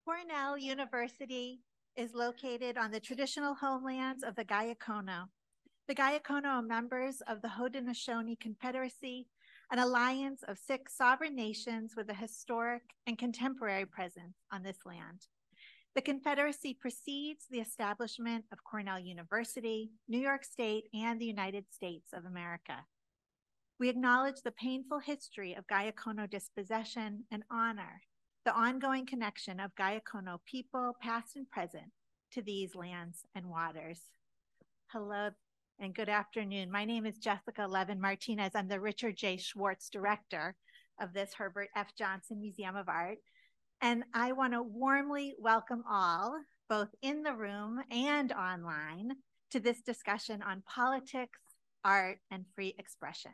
Cornell University is located on the traditional homelands of the Gayakono. The Gayakono are members of the Haudenosaunee Confederacy, an alliance of 6 sovereign nations with a historic and contemporary presence on this land. The Confederacy precedes the establishment of Cornell University, New York State, and the United States of America. We acknowledge the painful history of Gayakono dispossession and honor the ongoing connection of Gayakono people, past and present, to these lands and waters. Hello and good afternoon. My name is Jessica Levin Martinez. I'm the Richard J. Schwartz Director of this Herbert F. Johnson Museum of Art. And I want to warmly welcome all, both in the room and online, to this discussion on politics, art, and free expression.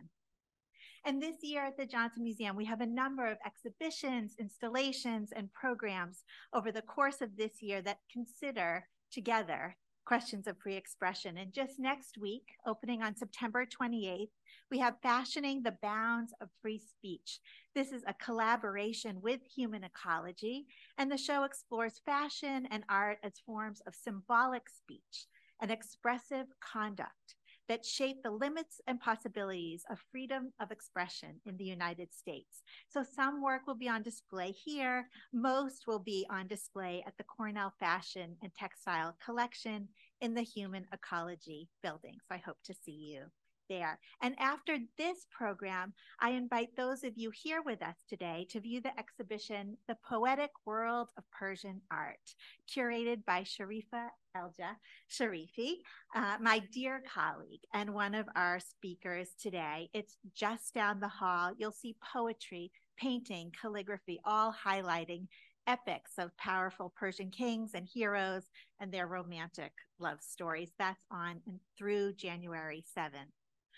And this year at the Johnson Museum, we have a number of exhibitions, installations, and programs over the course of this year that consider together questions of free expression. And just next week, opening on September 28th, we have Fashioning the Bounds of Free Speech. This is a collaboration with Human Ecology, and the show explores fashion and art as forms of symbolic speech and expressive conduct that shape the limits and possibilities of freedom of expression in the United States. So some work will be on display here. Most will be on display at the Cornell Fashion and Textile Collection in the Human Ecology building. So I hope to see you there. And after this program, I invite those of you here with us today to view the exhibition, The Poetic World of Persian Art, curated by Sharifa Elja Sharifi, my dear colleague and one of our speakers today. It's just down the hall. You'll see poetry, painting, calligraphy, all highlighting epics of powerful Persian kings and heroes and their romantic love stories. That's on and through January 7th.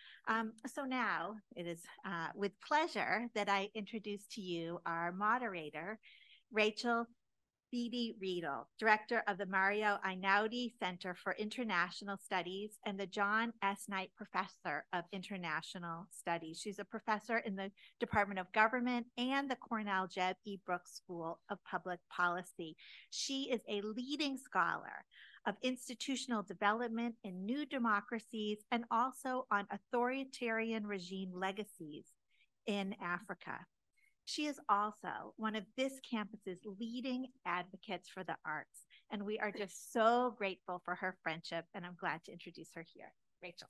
So now it is with pleasure that I introduce to you our moderator, Rachel Beatty Riedel, Director of the Mario Einaudi Center for International Studies and the John S. Knight Professor of International Studies. She's a professor in the Department of Government and the Cornell Jeb E. Brooks School of Public Policy. She is a leading scholar of institutional development in new democracies and also on authoritarian regime legacies in Africa. She is also one of this campus's leading advocates for the arts, and we are just so grateful for her friendship, and I'm glad to introduce her here. Rachel.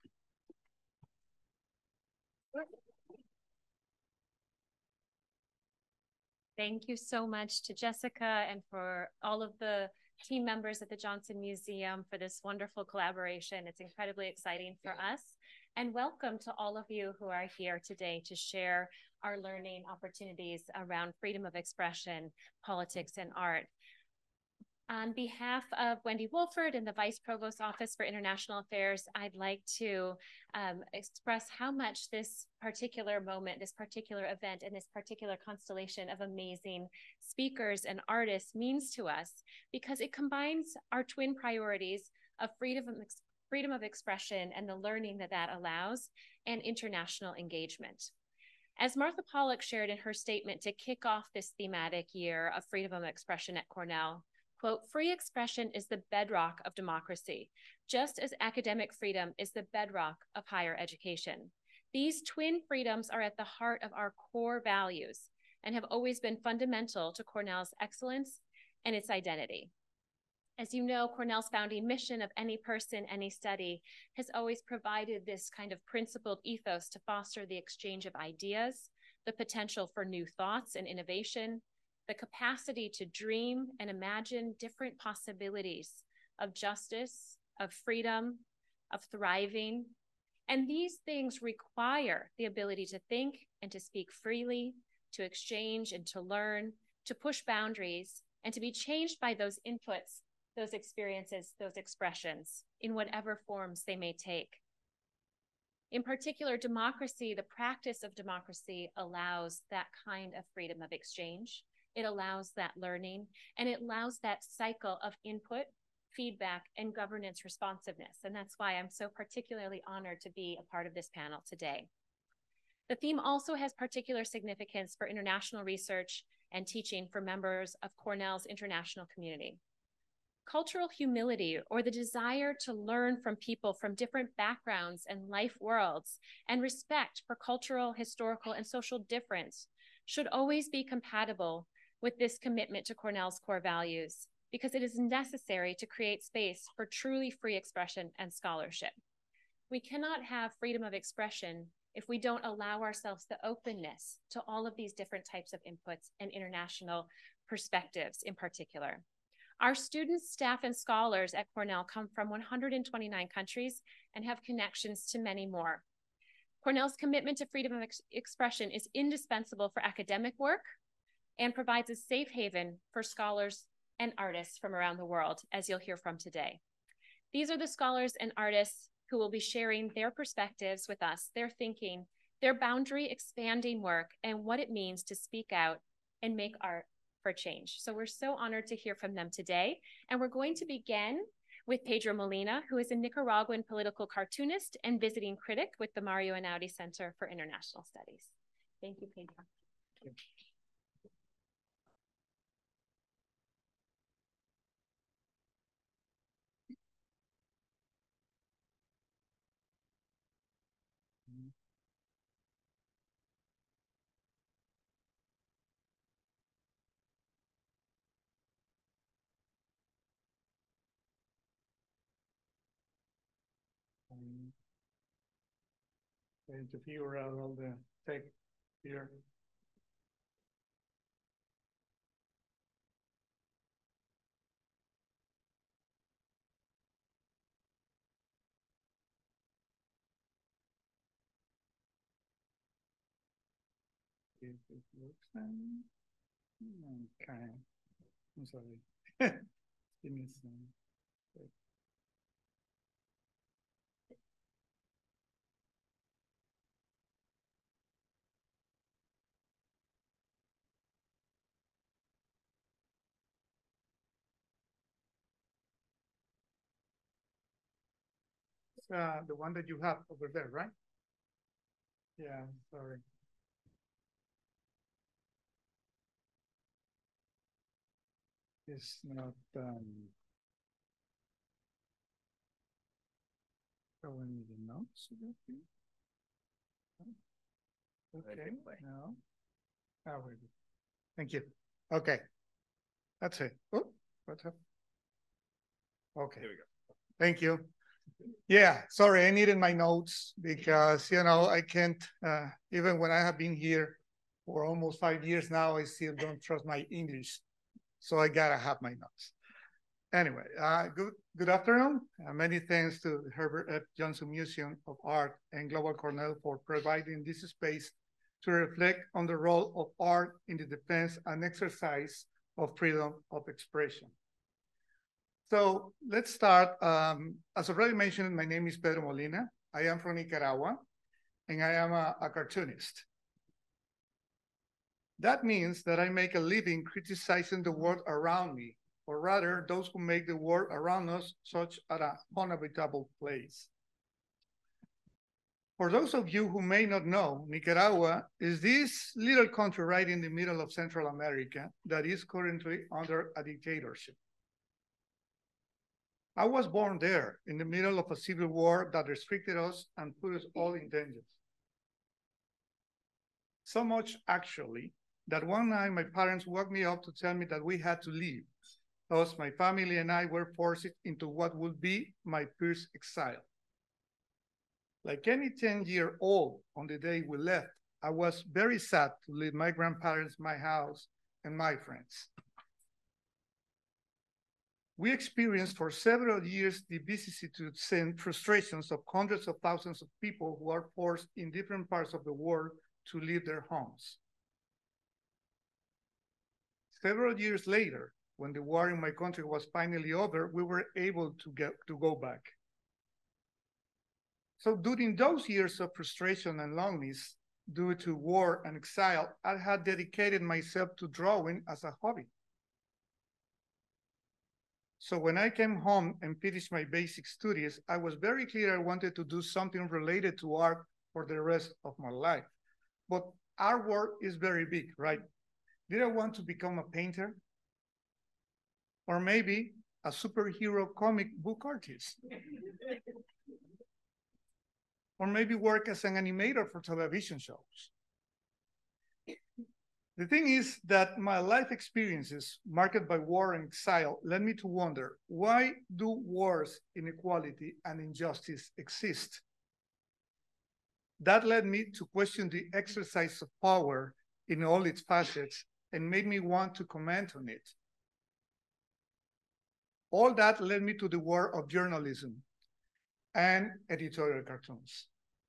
Thank you so much to Jessica and for all of the team members at the Johnson Museum for this wonderful collaboration. It's incredibly exciting for us. And welcome to all of you who are here today to share our learning opportunities around freedom of expression, politics, and art. On behalf of Wendy Wolford and the Vice Provost's Office for International Affairs, I'd like to express how much this particular moment, this particular event, and this particular constellation of amazing speakers and artists means to us, because it combines our twin priorities of freedom of expression and the learning that that allows, and international engagement. As Martha Pollack shared in her statement to kick off this thematic year of freedom of expression at Cornell, quote, "Free expression is the bedrock of democracy, just as academic freedom is the bedrock of higher education. These twin freedoms are at the heart of our core values and have always been fundamental to Cornell's excellence and its identity. As you know, Cornell's founding mission of any person, any study has always provided this kind of principled ethos to foster the exchange of ideas, the potential for new thoughts and innovation, the capacity to dream and imagine different possibilities of justice, of freedom, of thriving. And these things require the ability to think and to speak freely, to exchange and to learn, to push boundaries, and to be changed by those inputs, those experiences, those expressions, in whatever forms they may take. In particular, democracy, the practice of democracy, allows that kind of freedom of exchange. It allows that learning, and it allows that cycle of input, feedback, and governance responsiveness. And that's why I'm so particularly honored to be a part of this panel today. The theme also has particular significance for international research and teaching for members of Cornell's international community. Cultural humility, or the desire to learn from people from different backgrounds and life worlds, and respect for cultural, historical, and social difference should always be compatible with this commitment to Cornell's core values, because it is necessary to create space for truly free expression and scholarship. We cannot have freedom of expression if we don't allow ourselves the openness to all of these different types of inputs and international perspectives in particular. Our students, staff, and scholars at Cornell come from 129 countries and have connections to many more. Cornell's commitment to freedom of expression is indispensable for academic work and provides a safe haven for scholars and artists from around the world, as you'll hear from today. These are the scholars and artists who will be sharing their perspectives with us, their thinking, their boundary expanding work, and what it means to speak out and make art for change. So we're so honored to hear from them today. And we're going to begin with Pedro Molina, who is a Nicaraguan political cartoonist and visiting critic with the Mario Einaudi Center for International Studies. Thank you, Pedro. Thank you. Trying to figure out all the tech here. If it works, then okay. I'm sorry. Give me some. The one that you have over there, right? Yeah, sorry. It's not showing me the notes. Okay, no. Oh, wait. Thank you. Okay. That's it. Oh, what's up? Okay. Here we go. Thank you. Yeah, sorry, I needed my notes because, you know, I can't, even when I have been here for almost 5 years now, I still don't trust my English. So I gotta have my notes. Anyway, good afternoon. Many thanks to the Herbert F. Johnson Museum of Art and Global Cornell for providing this space to reflect on the role of art in the defense and exercise of freedom of expression. So let's start. As already mentioned, my name is Pedro Molina. I am from Nicaragua, and I am a cartoonist. That means that I make a living criticizing the world around me, or rather those who make the world around us such an unhabitable place. For those of you who may not know, Nicaragua is this little country right in the middle of Central America that is currently under a dictatorship. I was born there in the middle of a civil war that restricted us and put us all in danger. So much, actually, that one night my parents woke me up to tell me that we had to leave. Thus, my family and I were forced into what would be my first exile. Like any 10-year-old on the day we left, I was very sad to leave my grandparents, my house, and my friends. We experienced for several years the vicissitudes and frustrations of hundreds of thousands of people who are forced in different parts of the world to leave their homes. Several years later, when the war in my country was finally over, we were able to go back. So during those years of frustration and loneliness due to war and exile, I had dedicated myself to drawing as a hobby. So when I came home and finished my basic studies, I was very clear I wanted to do something related to art for the rest of my life. But our world is very big, right? Did I want to become a painter? Or maybe a superhero comic book artist? Or maybe work as an animator for television shows? The thing is that my life experiences marked by war and exile led me to wonder, why do wars, inequality, and injustice exist? That led me to question the exercise of power in all its facets and made me want to comment on it. All that led me to the world of journalism and editorial cartoons.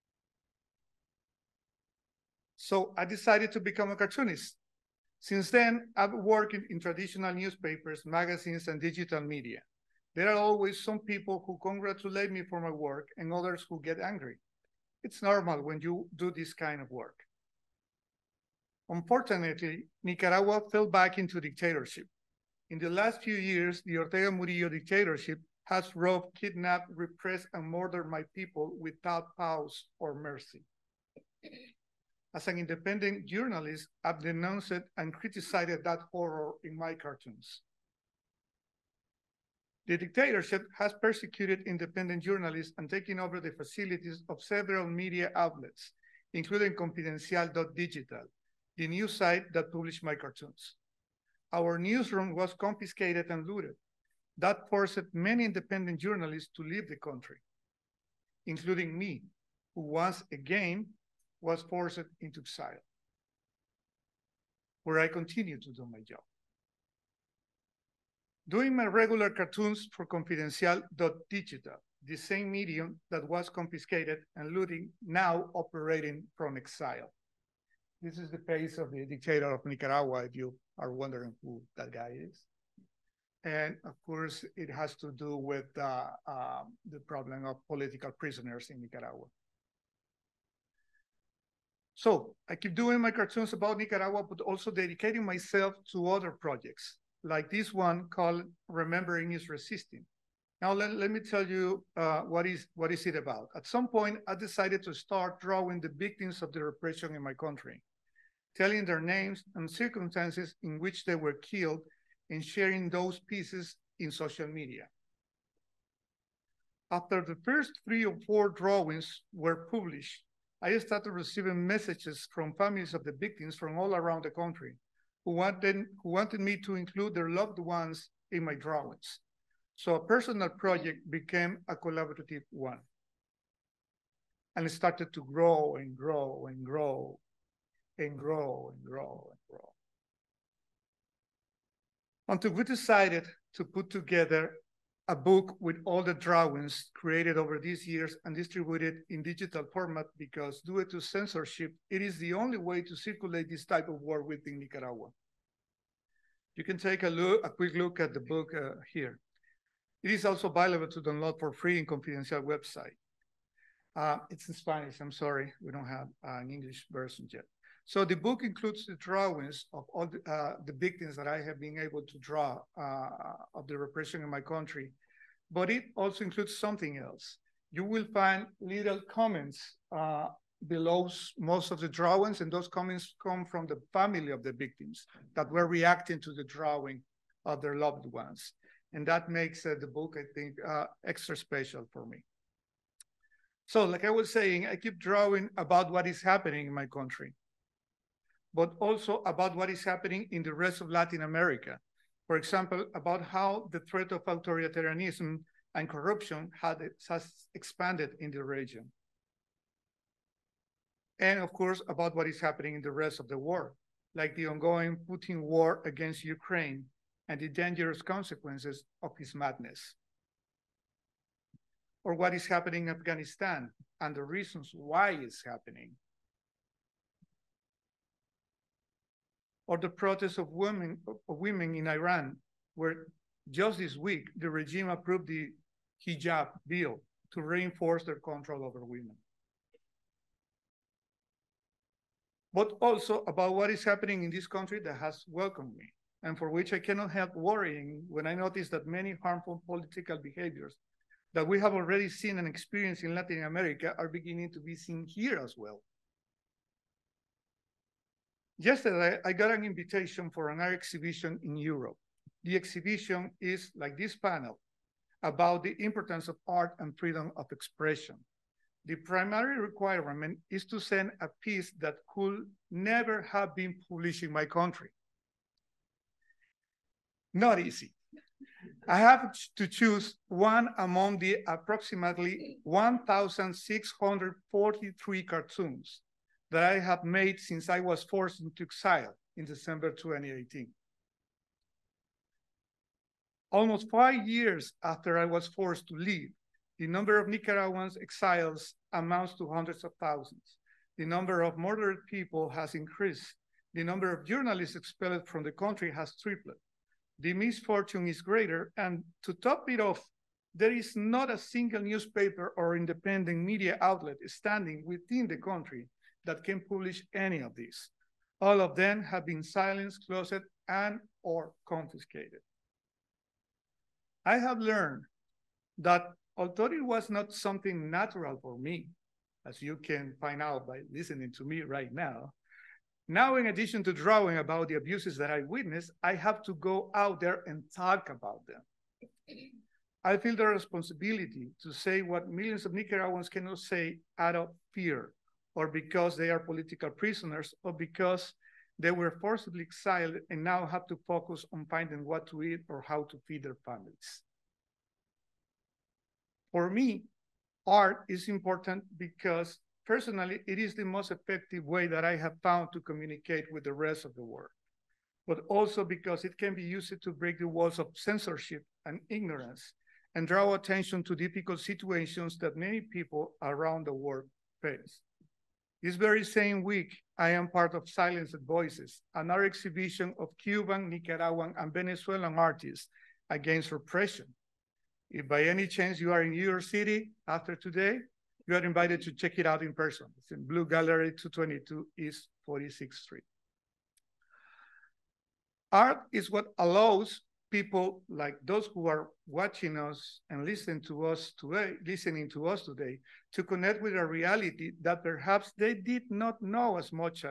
So I decided to become a cartoonist. Since then, I've worked in traditional newspapers, magazines, and digital media. There are always some people who congratulate me for my work and others who get angry. It's normal when you do this kind of work. Unfortunately, Nicaragua fell back into dictatorship. In the last few years, the Ortega Murillo dictatorship has robbed, kidnapped, repressed, and murdered my people without pause or mercy. As an independent journalist, I've denounced and criticized that horror in my cartoons. The dictatorship has persecuted independent journalists and taken over the facilities of several media outlets, including Confidencial.digital, the news site that published my cartoons. Our newsroom was confiscated and looted. That forced many independent journalists to leave the country, including me, who once again was forced into exile, where I continue to do my job. Doing my regular cartoons for Confidencial.digital, the same medium that was confiscated and looting, now operating from exile. This is the face of the dictator of Nicaragua, if you are wondering who that guy is. And of course, it has to do with the problem of political prisoners in Nicaragua. So I keep doing my cartoons about Nicaragua, but also dedicating myself to other projects, like this one called Remembering is Resisting. Now, let me tell you what is it about. At some point, I decided to start drawing the victims of the repression in my country, telling their names and circumstances in which they were killed, and sharing those pieces in social media. After the first 3 or 4 drawings were published, I started receiving messages from families of the victims from all around the country who wanted me to include their loved ones in my drawings. So a personal project became a collaborative one. And it started to grow and grow and grow and grow and grow and grow. Until we decided to put together a book with all the drawings created over these years and distributed in digital format, because due to censorship, it is the only way to circulate this type of work within Nicaragua. You can take a quick look at the book here. It is also available to download for free in Confidencial website. It's in Spanish, I'm sorry, we don't have an English version yet. So the book includes the drawings of all the victims that I have been able to draw of the repression in my country, but it also includes something else. You will find little comments below most of the drawings, and those comments come from the family of the victims that were reacting to the drawing of their loved ones. And that makes the book, I think, extra special for me. So like I was saying, I keep drawing about what is happening in my country, but also about what is happening in the rest of Latin America. For example, about how the threat of authoritarianism and corruption has expanded in the region. And of course, about what is happening in the rest of the world, like the ongoing Putin war against Ukraine and the dangerous consequences of his madness. Or what is happening in Afghanistan and the reasons why it's happening. Or the protests of women in Iran, where just this week, the regime approved the hijab bill to reinforce their control over women. But also about what is happening in this country that has welcomed me, and for which I cannot help worrying when I notice that many harmful political behaviors that we have already seen and experienced in Latin America are beginning to be seen here as well. Yesterday, I got an invitation for an art exhibition in Europe. The exhibition is like this panel about the importance of art and freedom of expression. The primary requirement is to send a piece that could never have been published in my country. Not easy. I have to choose one among the approximately 1,643 cartoons that I have made since I was forced into exile in December 2018. Almost 5 years after I was forced to leave, the number of Nicaraguans exiles amounts to hundreds of thousands. The number of murdered people has increased. The number of journalists expelled from the country has tripled. The misfortune is greater, and to top it off, there is not a single newspaper or independent media outlet standing within the country that can publish any of these. All of them have been silenced, closed, and or confiscated. I have learned that although it was not something natural for me, as you can find out by listening to me right now, in addition to drawing about the abuses that I witnessed, I have to go out there and talk about them. I feel the responsibility to say what millions of Nicaraguans cannot say out of fear, or because they are political prisoners, or because they were forcibly exiled and now have to focus on finding what to eat or how to feed their families. For me, art is important because personally, it is the most effective way that I have found to communicate with the rest of the world, but also because it can be used to break the walls of censorship and ignorance and draw attention to difficult situations that many people around the world face. This very same week, I am part of Silenced Voices, an art exhibition of Cuban, Nicaraguan, and Venezuelan artists against repression. If by any chance you are in New York City after today, you are invited to check it out in person. It's in Blue Gallery 222 East 46th Street. Art is what allows people like those who are watching us and listening to us today to connect with a reality that perhaps they did not know as much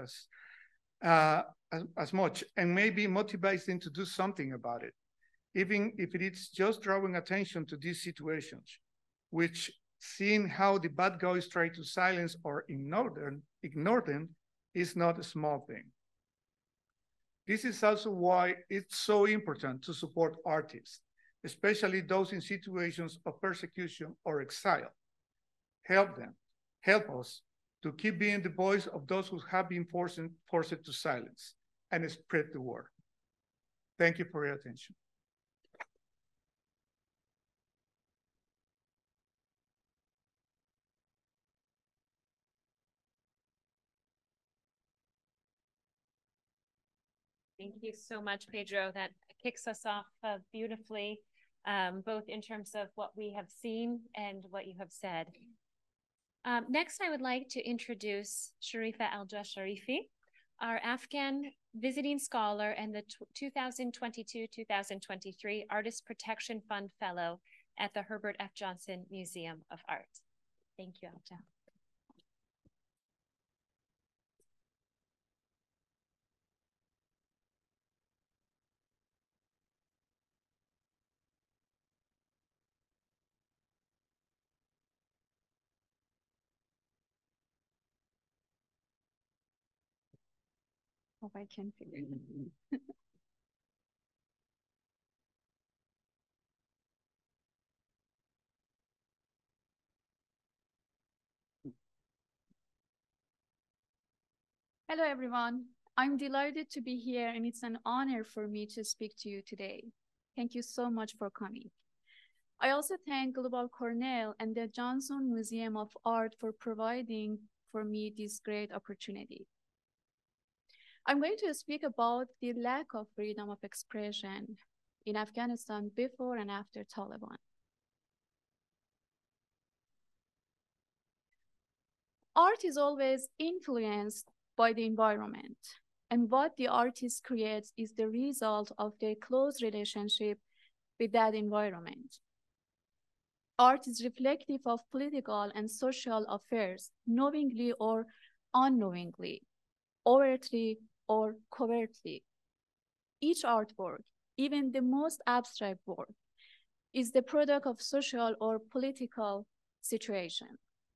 and maybe motivates them to do something about it, even if it is just drawing attention to these situations, which seeing how the bad guys try to silence or ignore them is not a small thing. This is also why it's so important to support artists, especially those in situations of persecution or exile. Help us to keep being the voice of those who have been forced to silence and spread the word. Thank you for your attention. Thank you so much, Pedro. That kicks us off beautifully, both in terms of what we have seen and what you have said. Next, I would like to introduce Sharifa Al-Sharifi, our Afghan visiting scholar and the 2022-2023 Artist Protection Fund Fellow at the Herbert F. Johnson Museum of Art. Thank you, Alja. Hope I can figure it. Hello, everyone. I'm delighted to be here, and it's an honor for me to speak to you today. Thank you so much for coming. I also thank Global Cornell and the Johnson Museum of Art for providing for me this great opportunity. I'm going to speak about the lack of freedom of expression in Afghanistan before and after Taliban. Art is always influenced by the environment, and what the artist creates is the result of their close relationship with that environment. Art is reflective of political and social affairs, knowingly or unknowingly, overtly or covertly. Each artwork, even the most abstract work, is the product of social or political situation.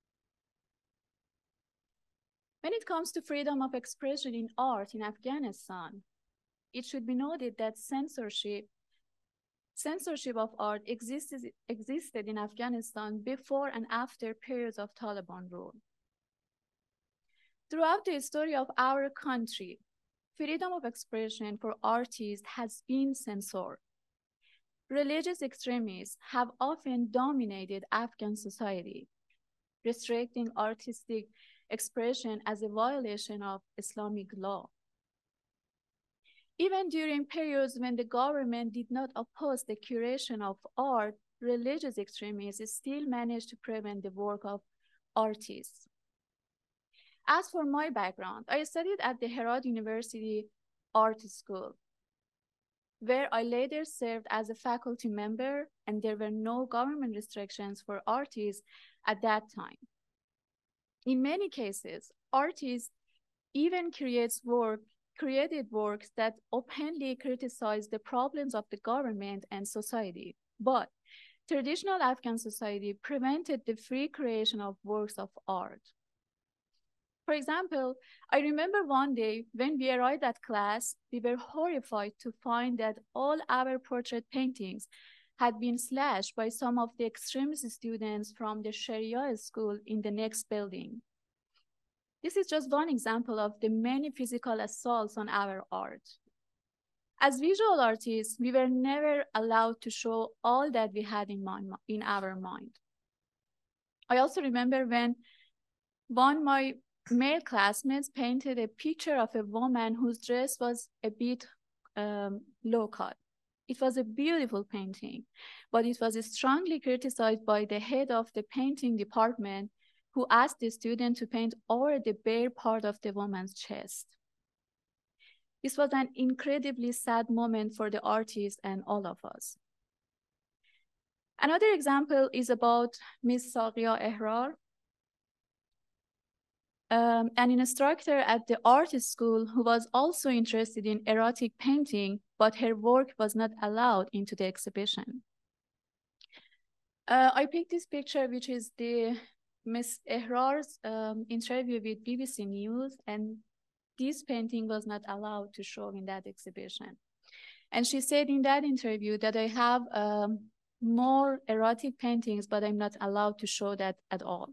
When it comes to freedom of expression in art in Afghanistan, it should be noted that censorship of art existed in Afghanistan before and after periods of Taliban rule. Throughout the history of our country, freedom of expression for artists has been censored. Religious extremists have often dominated Afghan society, restricting artistic expression as a violation of Islamic law. Even during periods when the government did not oppose the curation of art, religious extremists still managed to prevent the work of artists. As for my background, I studied at the Herat University Art School, where I later served as a faculty member, and there were no government restrictions for artists at that time. In many cases, artists even created works that openly criticized the problems of the government and society. But traditional Afghan society prevented the free creation of works of art. For example, I remember one day when we arrived at class, we were horrified to find that all our portrait paintings had been slashed by some of the extremist students from the Sharia school in the next building. This is just one example of the many physical assaults on our art. As visual artists, we were never allowed to show all that we had in our mind. I also remember when one of my male classmates painted a picture of a woman whose dress was a bit low-cut. It was a beautiful painting, but it was strongly criticized by the head of the painting department, who asked the student to paint over the bare part of the woman's chest. This was an incredibly sad moment for the artist and all of us. Another example is about Miss Saghia Ehrar, an instructor at the art school who was also interested in erotic painting, but her work was not allowed into the exhibition. I picked this picture, which is the Miss Ehrar's interview with BBC News, and this painting was not allowed to show in that exhibition. And she said in that interview that I have more erotic paintings, but I'm not allowed to show that at all.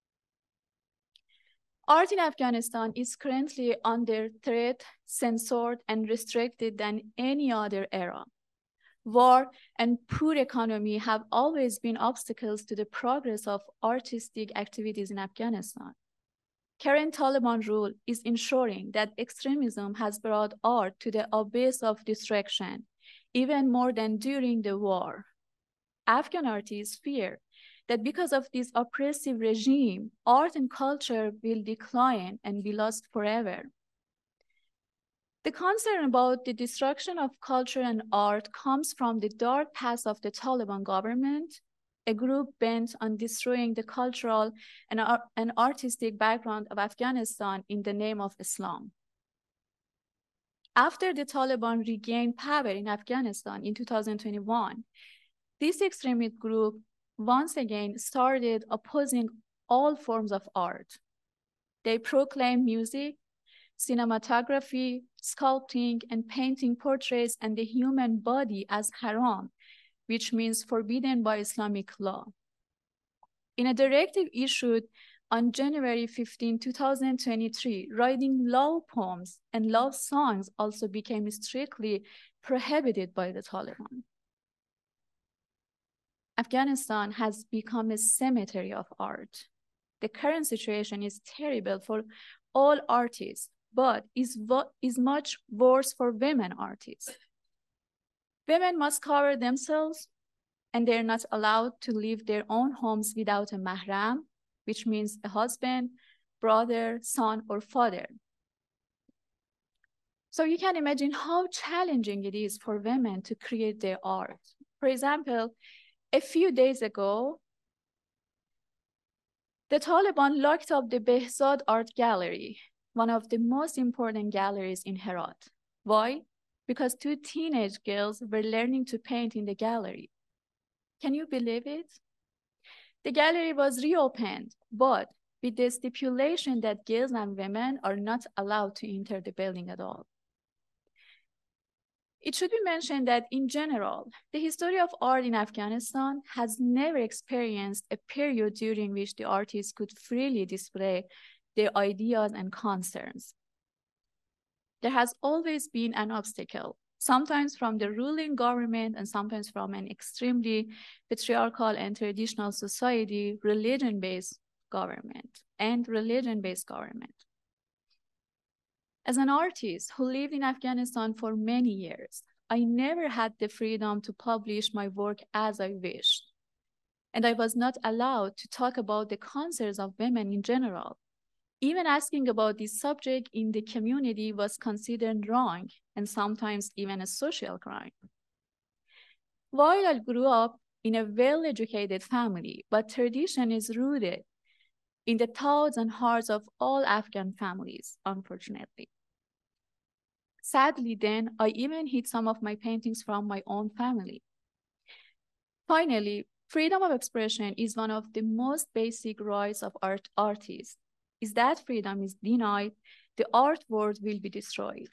Art in Afghanistan is currently under threat, censored, and restricted than any other era. War and poor economy have always been obstacles to the progress of artistic activities in Afghanistan. Current Taliban rule is ensuring that extremism has brought art to the abyss of destruction, even more than during the war. Afghan artists fear that because of this oppressive regime, art and culture will decline and be lost forever. The concern about the destruction of culture and art comes from the dark past of the Taliban government, a group bent on destroying the cultural and artistic background of Afghanistan in the name of Islam. After the Taliban regained power in Afghanistan in 2021, this extremist group once again started opposing all forms of art. They proclaimed music, cinematography, sculpting, and painting portraits and the human body as haram, which means forbidden by Islamic law. In a directive issued on January 15, 2023, writing love poems and love songs also became strictly prohibited by the Taliban. Afghanistan has become a cemetery of art. The current situation is terrible for all artists, but is much worse for women artists. Women must cover themselves, and they're not allowed to leave their own homes without a mahram, which means a husband, brother, son, or father. So you can imagine how challenging it is for women to create their art. For example, a few days ago, the Taliban locked up the Behzad Art Gallery, one of the most important galleries in Herat. Why? Because 2 teenage girls were learning to paint in the gallery. Can you believe it? The gallery was reopened, but with the stipulation that girls and women are not allowed to enter the building at all. It should be mentioned that in general, the history of art in Afghanistan has never experienced a period during which the artists could freely display their ideas and concerns. There has always been an obstacle, sometimes from the ruling government and sometimes from an extremely patriarchal and traditional society, religion-based government. As an artist who lived in Afghanistan for many years, I never had the freedom to publish my work as I wished. And I was not allowed to talk about the concerns of women in general. Even asking about this subject in the community was considered wrong and sometimes even a social crime. While I grew up in a well-educated family, but tradition is rooted in the thoughts and hearts of all Afghan families, unfortunately. Sadly, then, I even hid some of my paintings from my own family. Finally, freedom of expression is one of the most basic rights of artists. If that freedom is denied, the art world will be destroyed.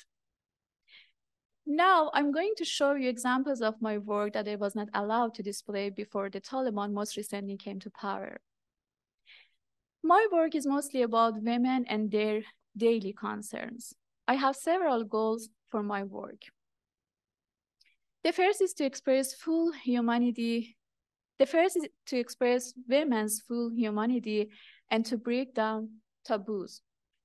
Now, I'm going to show you examples of my work that I was not allowed to display before the Taliban most recently came to power. My work is mostly about women and their daily concerns. I have several goals for my work. The first is to express full humanity. The first is to express women's full humanity and to break down taboos.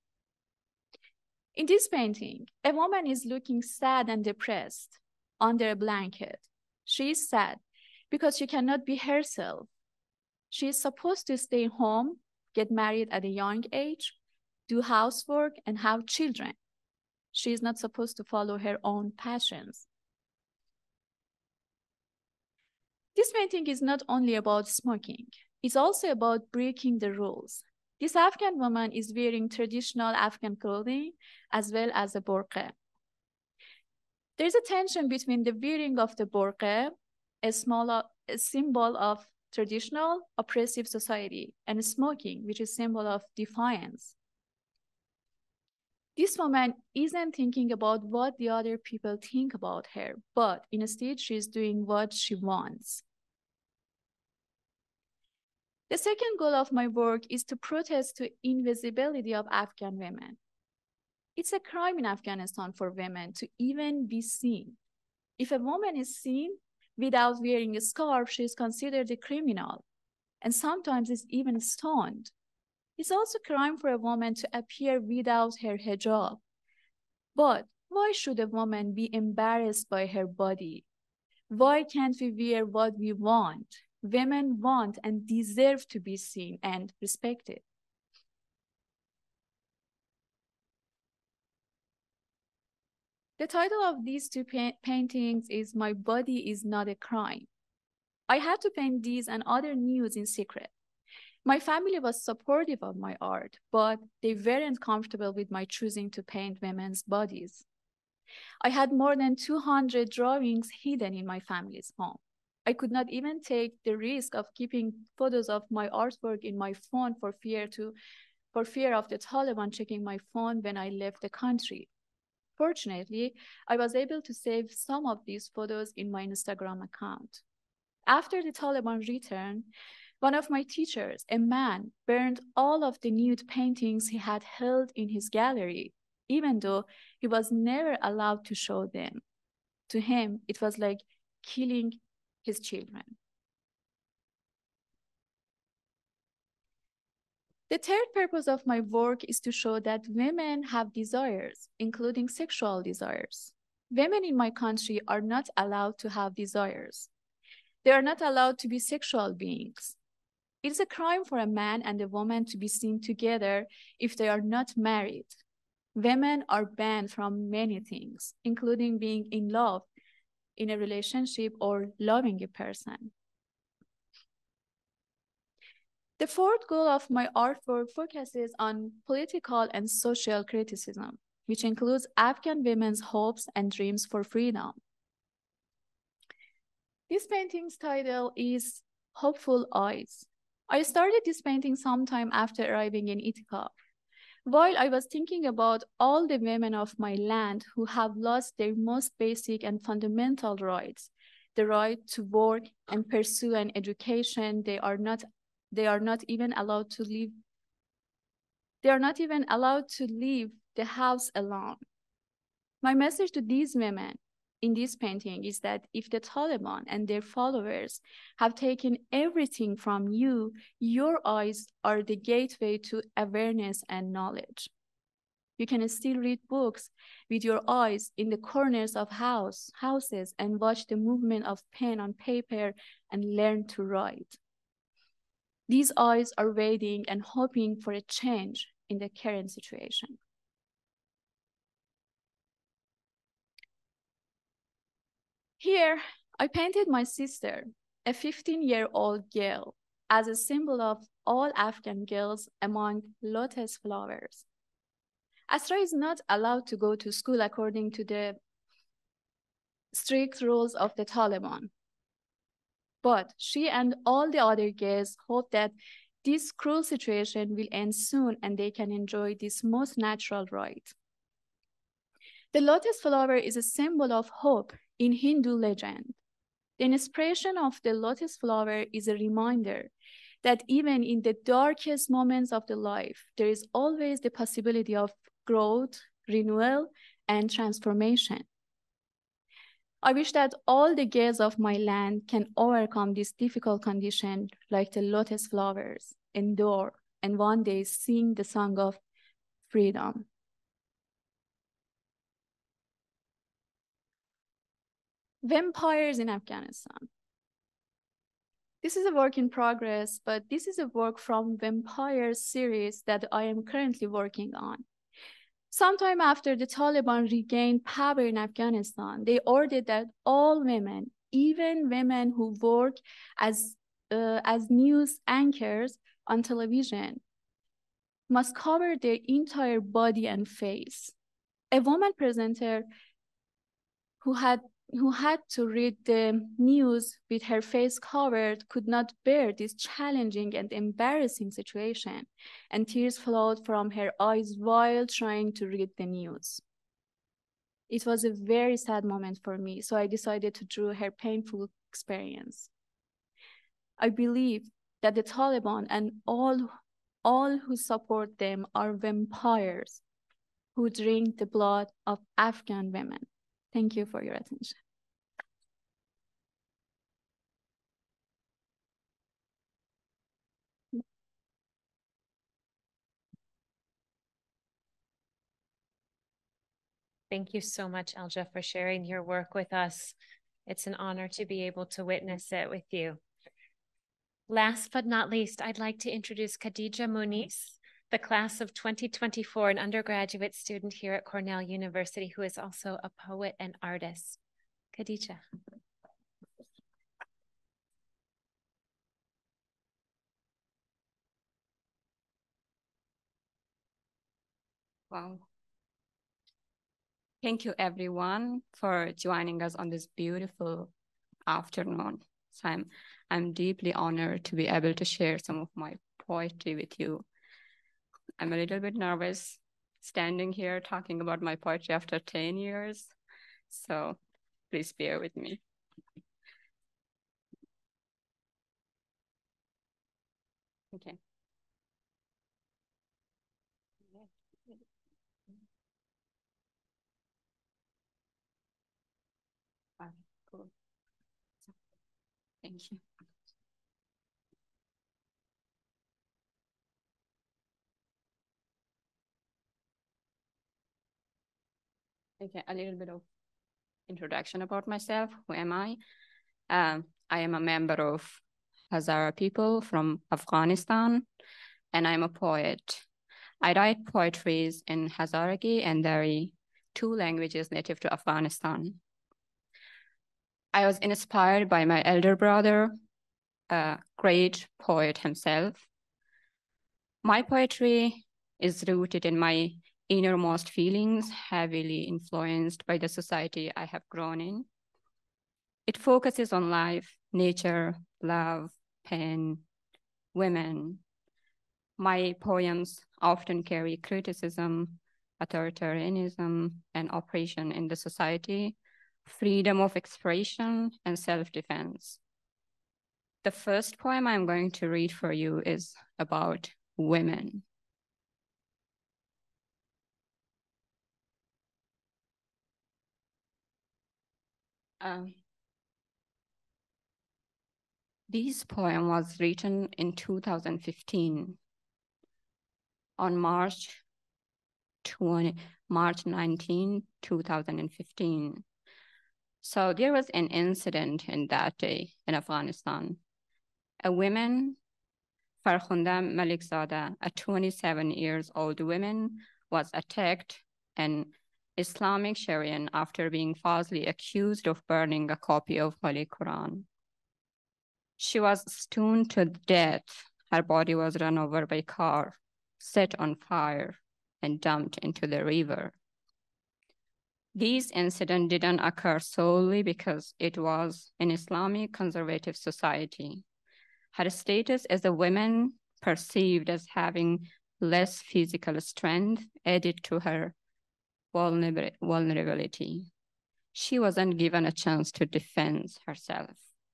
In this painting, a woman is looking sad and depressed under a blanket. She is sad because she cannot be herself. She is supposed to stay home, get married at a young age, do housework, and have children. She is not supposed to follow her own passions. This painting is not only about smoking, it's also about breaking the rules. This Afghan woman is wearing traditional Afghan clothing as well as a burqa. There's a tension between the wearing of the burqa, a symbol of traditional oppressive society, and smoking, which is a symbol of defiance. This woman isn't thinking about what the other people think about her, but instead she's doing what she wants. The second goal of my work is to protest the invisibility of Afghan women. It's a crime in Afghanistan for women to even be seen. If a woman is seen without wearing a scarf, she is considered a criminal, and sometimes is even stoned. It's also a crime for a woman to appear without her hijab. But why should a woman be embarrassed by her body? Why can't we wear what we want? Women want and deserve to be seen and respected. The title of these 2 paintings is My Body is Not a Crime. I had to paint these and other nudes in secret. My family was supportive of my art, but they weren't comfortable with my choosing to paint women's bodies. I had more than 200 drawings hidden in my family's home. I could not even take the risk of keeping photos of my artwork in my phone for fear of the Taliban checking my phone when I left the country. Fortunately, I was able to save some of these photos in my Instagram account. After the Taliban returned, one of my teachers, a man, burned all of the nude paintings he had held in his gallery, even though he was never allowed to show them. To him, it was like killing his children. The third purpose of my work is to show that women have desires, including sexual desires. Women in my country are not allowed to have desires. They are not allowed to be sexual beings. It is a crime for a man and a woman to be seen together if they are not married. Women are banned from many things, including being in love, in a relationship, or loving a person. The fourth goal of my artwork focuses on political and social criticism, which includes Afghan women's hopes and dreams for freedom. This painting's title is Hopeful Eyes. I started this painting sometime after arriving in Ithaca, while I was thinking about all the women of my land who have lost their most basic and fundamental rights, the right to work and pursue an education. They are not even allowed to leave. They are not even allowed to leave the house alone. My message to these women in this painting is that if the Taliban and their followers have taken everything from you, your eyes are the gateway to awareness and knowledge. You can still read books with your eyes in the corners of houses and watch the movement of pen on paper and learn to write. These eyes are waiting and hoping for a change in the current situation. Here, I painted my sister, a 15-year-old girl, as a symbol of all Afghan girls among lotus flowers. Asra is not allowed to go to school according to the strict rules of the Taliban. But she and all the other girls hope that this cruel situation will end soon and they can enjoy this most natural right. The lotus flower is a symbol of hope in Hindu legend. The inspiration of the lotus flower is a reminder that even in the darkest moments of the life, there is always the possibility of growth, renewal, and transformation. I wish that all the girls of my land can overcome this difficult condition like the lotus flowers, endure, and one day sing the song of freedom. Vampires in Afghanistan. This is a work in progress, but this is a work from Vampires series that I am currently working on. Sometime after the Taliban regained power in Afghanistan, they ordered that all women, even women who work as news anchors on television, must cover their entire body and face. A woman presenter who had to read the news with her face covered could not bear this challenging and embarrassing situation, and tears flowed from her eyes while trying to read the news. It was a very sad moment for me, so I decided to draw her painful experience. I believe that the Taliban and all who support them are vampires who drink the blood of Afghan women. Thank you for your attention. Thank you so much, Elja, for sharing your work with us. It's an honor to be able to witness it with you. Last but not least, I'd like to introduce Khadija Muniz, the class of 2024, an undergraduate student here at Cornell University, who is also a poet and artist. Khadija. Wow. Thank you everyone for joining us on this beautiful afternoon. So I'm deeply honored to be able to share some of my poetry with you. I'm a little bit nervous standing here talking about my poetry after 10 years. So please bear with me. Okay. Cool. Thank you. Okay, a little bit of introduction about myself. Who am I? I am a member of Hazara people from Afghanistan, and I'm a poet. I write poetries in Hazaragi and Dari, 2 languages native to Afghanistan. I was inspired by my elder brother, a great poet himself, My poetry is rooted in my innermost feelings, heavily influenced by the society I have grown in. It focuses on life, nature, love, pain, women. My poems often carry criticism, authoritarianism, and oppression in the society, freedom of expression, and self-defense. The first poem I'm going to read for you is about women. This poem was written in 2015 on March 19, 2015. So there was an incident in that day in Afghanistan. A woman, Farkhunda Malikzada, a 27 years old woman, was attacked and Islamic Sharian after being falsely accused of burning a copy of Holy Quran. She was stoned to death. Her body was run over by a car, set on fire, and dumped into the river. These incidents didn't occur solely because it was an Islamic conservative society. Her status as a woman, perceived as having less physical strength, added to her vulnerability. She wasn't given a chance to defend herself.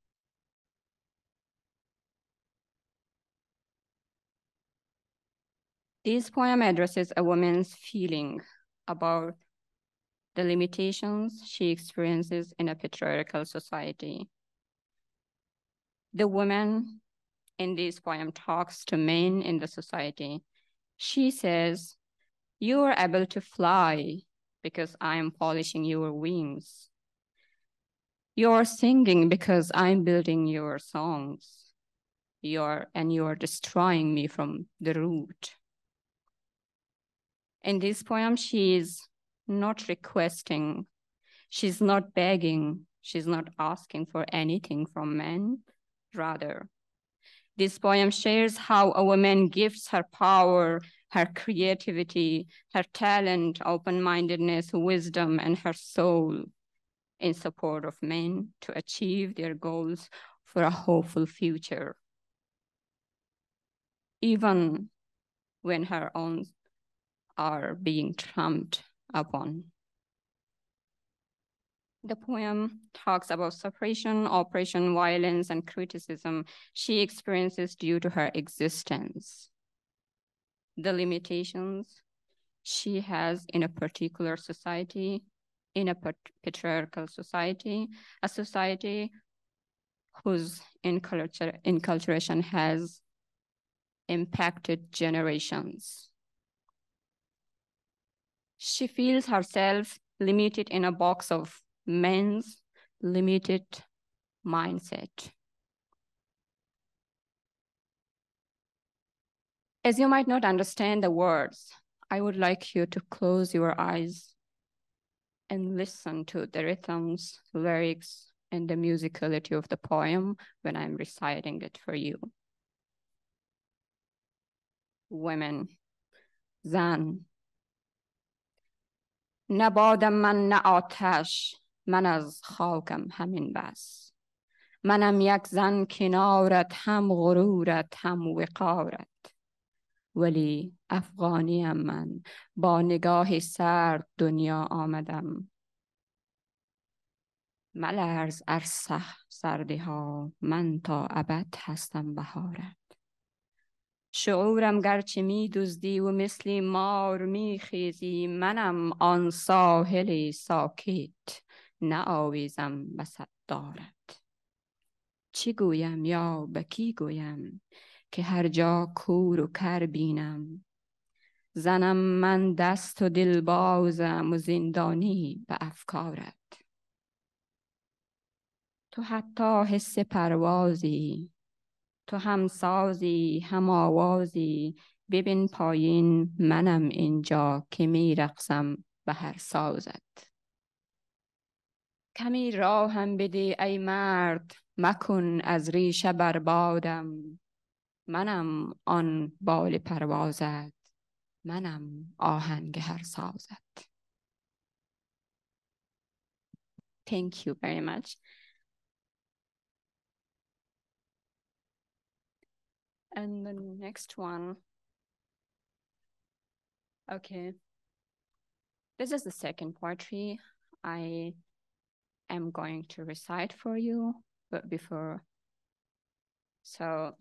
This poem addresses a woman's feeling about the limitations she experiences in a patriarchal society. The woman in this poem talks to men in the society. She says, "You are able to fly because I am polishing your wings. You're singing because I'm building your songs. You're destroying me from the root." In this poem, she is not requesting, she's not begging, she's not asking for anything from men. Rather, this poem shares how a woman gives her power, her creativity, her talent, open-mindedness, wisdom, and her soul in support of men to achieve their goals for a hopeful future, even when her own are being trampled upon. The poem talks about separation, oppression, violence, and criticism she experiences due to her existence. The limitations she has in a particular society, in a patriarchal society, a society whose enculturation has impacted generations. She feels herself limited in a box of men's limited mindset. As you might not understand the words, I would like you to close your eyes and listen to the rhythms, lyrics, and the musicality of the poem when I'm reciting it for you. Women, زن. نه بادم من نه آتش، من از خاکم همین بس. منم یک زن کنارت، هم غرورت هم وقارت. ولی افغانیم من، با نگاه سرد دنیا آمدم. ملرز ار سردی ها، من تا ابد هستم بهارت. شعورم گرچه می دزدی و مثل مار می خیزی، منم آن ساحل ساکت، نه آویزم به صدارت. چی گویم یا به کی گویم که هر جا کور و کر بینم. زنم من دست و دل بازم و زندانی به افکارت. تو حتی حس پروازی، تو هم سازی هم آوازی. ببین پایین منم اینجا که می رقصم به هر سازت. کمی راهم بده ای مرد، مکن از ریشه بربادم. منم آن بال پروازت، منم آهنگ هر سازت. Thank you very much. And the next one. Okay. This is the second poetry I am going to recite for you, but before. So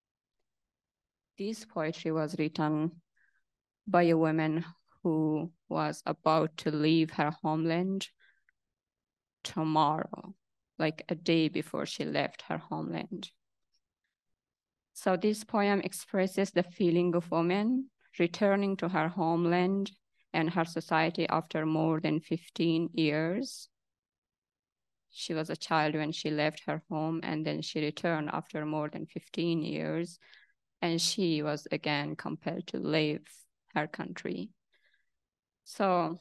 this poetry was written by a woman who was about to leave her homeland tomorrow, like a day before she left her homeland. So this poem expresses the feeling of woman returning to her homeland and her society after more than 15 years. She was a child when she left her home, and then she returned after more than 15 years, and she was again compelled to leave her country. So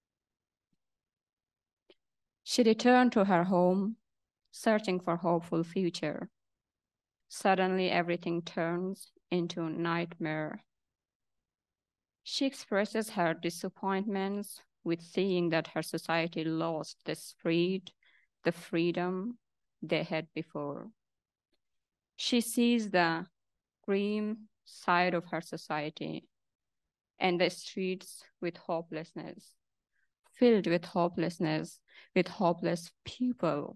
she returned to her home, searching for a hopeful future. Suddenly, everything turns into a nightmare. She expresses her disappointments with seeing that her society lost the spirit, the freedom they had before. She sees the grim side of her society and the streets with hopelessness, filled with hopelessness, with hopeless people.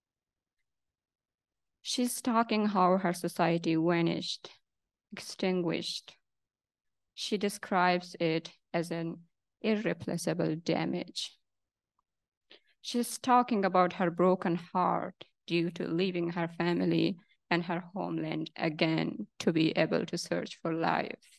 She's talking how her society vanished, extinguished. She describes it as an irreplaceable damage. She's talking about her broken heart due to leaving her family and her homeland again to be able to search for life.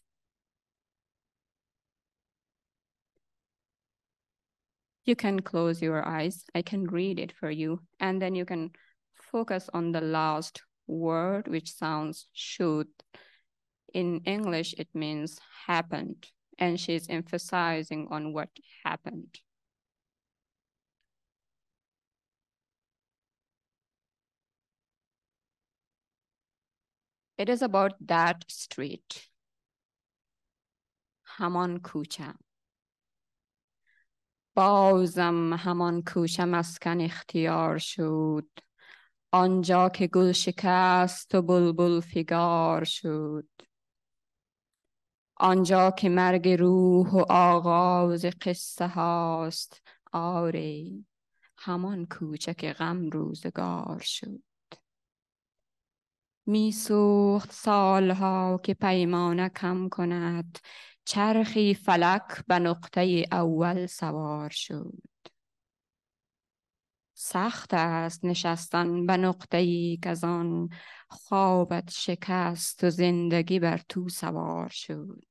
You can close your eyes. I can read it for you, and then you can focus on the last word, which sounds should. In English, it means happened, and she's emphasizing on what happened. It is about that street. همان کوچه. بازم همان کوچه مسکن اختیار شد. آنجا که گل شکست و بلبل فگار شد. آنجا که مرگ روح و آغاز قصه هاست. آره همان کوچه که غم روزگار شد. می سوخت سالها که پیمانه کم کند. چرخی فلک به نقطه اول سوار شد. سخت است نشستن به نقطه‌ای که از آن خوابت شکست و زندگی بر تو سوار شد.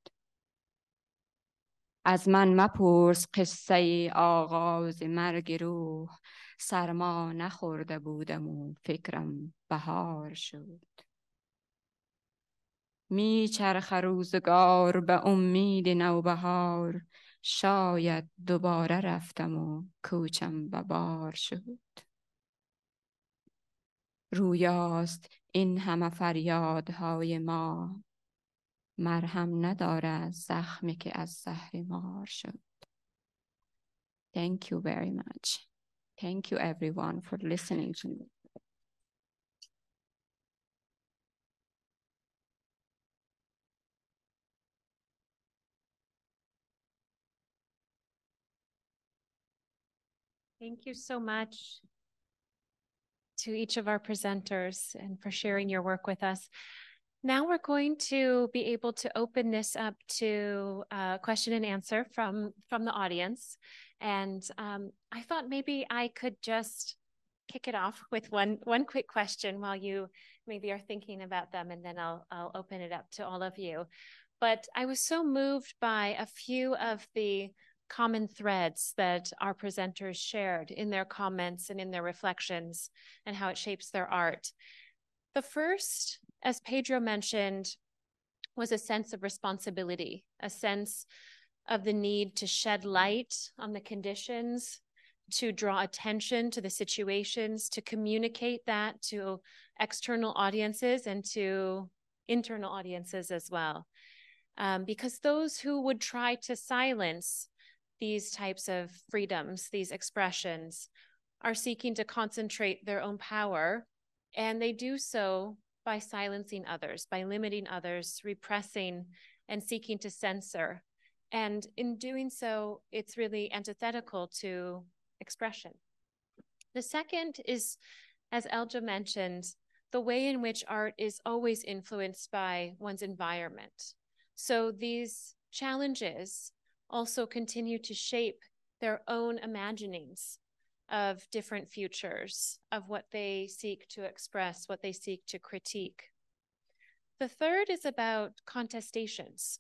از من مپرس قصه آغاز مرگ روح. سرما نخورده بودم و فکرم بهار شد. می چرخ روزگار به امید نوبهار. شاید دوباره رفتم و کوچم به بار شد. رویاست این همه فریادهای ما. مرهم نداره زخمی که از زهر مار شد. Thank you very much. Thank you everyone for listening to me. Thank you so much to each of our presenters and for sharing your work with us. Now we're going to be able to open this up to question and answer from the audience. And I thought maybe I could just kick it off with one quick question while you maybe are thinking about them, and then I'll open it up to all of you. But I was so moved by a few of the common threads that our presenters shared in their comments and in their reflections and how it shapes their art. The first, as Pedro mentioned, was a sense of responsibility, a sense of the need to shed light on the conditions, to draw attention to the situations, to communicate that to external audiences and to internal audiences as well. Because those who would try to silence these types of freedoms, these expressions, are seeking to concentrate their own power, and they do so by silencing others, by limiting others, repressing, and seeking to censor. And in doing so, it's really antithetical to expression. The second is, as Elja mentioned, the way in which art is always influenced by one's environment. So these challenges also continue to shape their own imaginings of different futures, of what they seek to express, what they seek to critique. The third is about contestations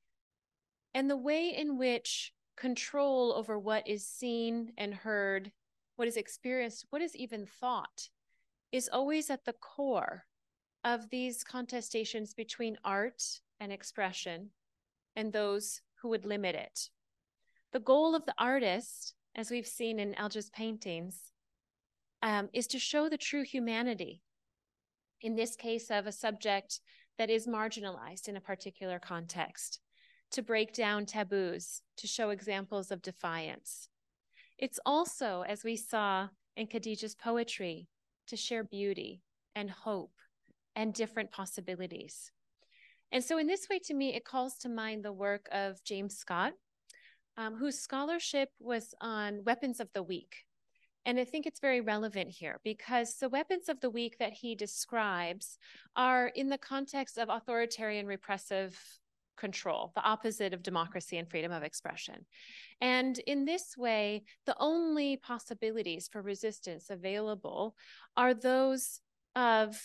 and the way in which control over what is seen and heard, what is experienced, what is even thought, is always at the core of these contestations between art and expression and those who would limit it. The goal of the artist, as we've seen in Elja's paintings, is to show the true humanity, in this case of a subject that is marginalized in a particular context, to break down taboos, to show examples of defiance. It's also, as we saw in Khadijah's poetry, to share beauty and hope and different possibilities. And so in this way, to me, it calls to mind the work of James Scott, whose scholarship was on weapons of the weak. And I think it's very relevant here because the weapons of the weak that he describes are in the context of authoritarian repressive control, the opposite of democracy and freedom of expression. And in this way, the only possibilities for resistance available are those of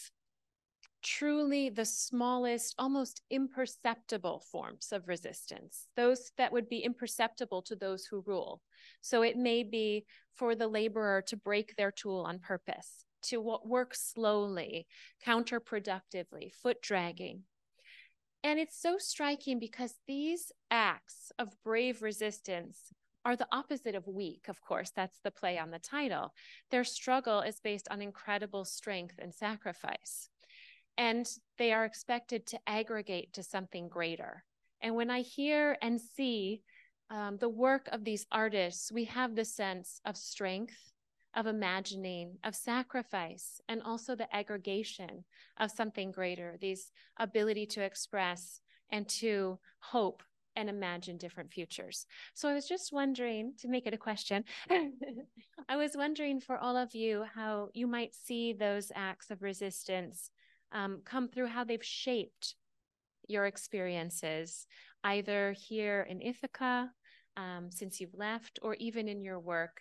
truly the smallest, almost imperceptible forms of resistance, those that would be imperceptible to those who rule. So it may be for the laborer to break their tool on purpose, to work slowly, counterproductively, foot dragging. And it's so striking because these acts of brave resistance are the opposite of weak, of course. That's the play on the title. Their struggle is based on incredible strength and sacrifice. And they are expected to aggregate to something greater. And when I hear and see the work of these artists, we have the sense of strength, of imagining, of sacrifice, and also the aggregation of something greater, these ability to express and to hope and imagine different futures. So I was just wondering, to make it a question, I was wondering for all of you how you might see those acts of resistance come through, how they've shaped your experiences, either here in Ithaca, since you've left, or even in your work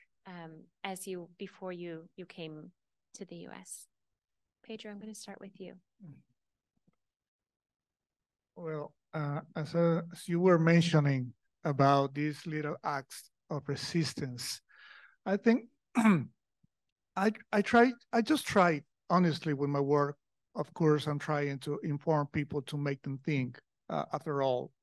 before you came to the US. Pedro, I'm going to start with you. Well, as you were mentioning about these little acts of resistance, I think I just tried, honestly, with my work. Of course, I'm trying to inform people to make them think. After all,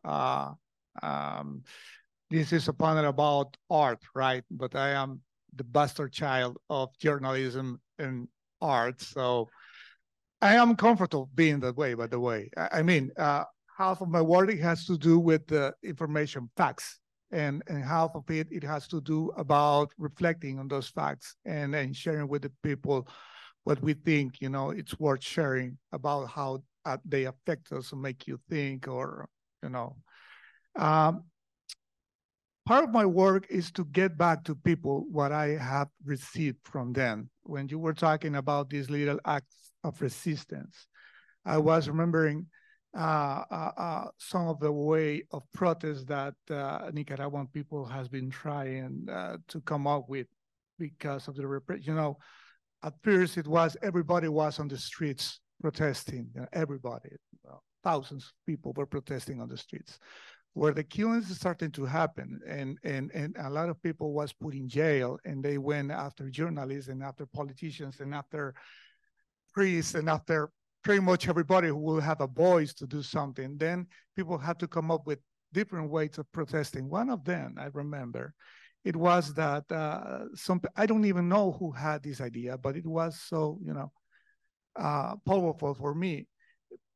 this is a panel about art, right? But I am the bastard child of journalism and art, so I am comfortable being that way. By the way, I mean, half of my work has to do with the information, facts, and half of it has to do about reflecting on those facts and sharing with the people what we think, it's worth sharing about how they affect us and make you think, or, part of my work is to get back to people what I have received from them. When you were talking about these little acts of resistance, I was remembering some of the way of protest that Nicaraguan people has been trying to come up with because of the repression. At first, everybody was on the streets protesting. Everybody, thousands of people were protesting on the streets. Where the killings started to happen, and a lot of people was put in jail, and they went after journalists and after politicians and after priests and after pretty much everybody who will have a voice to do something. Then people had to come up with different ways of protesting. One of them, I remember, it was that I don't even know who had this idea, but it was so, powerful for me.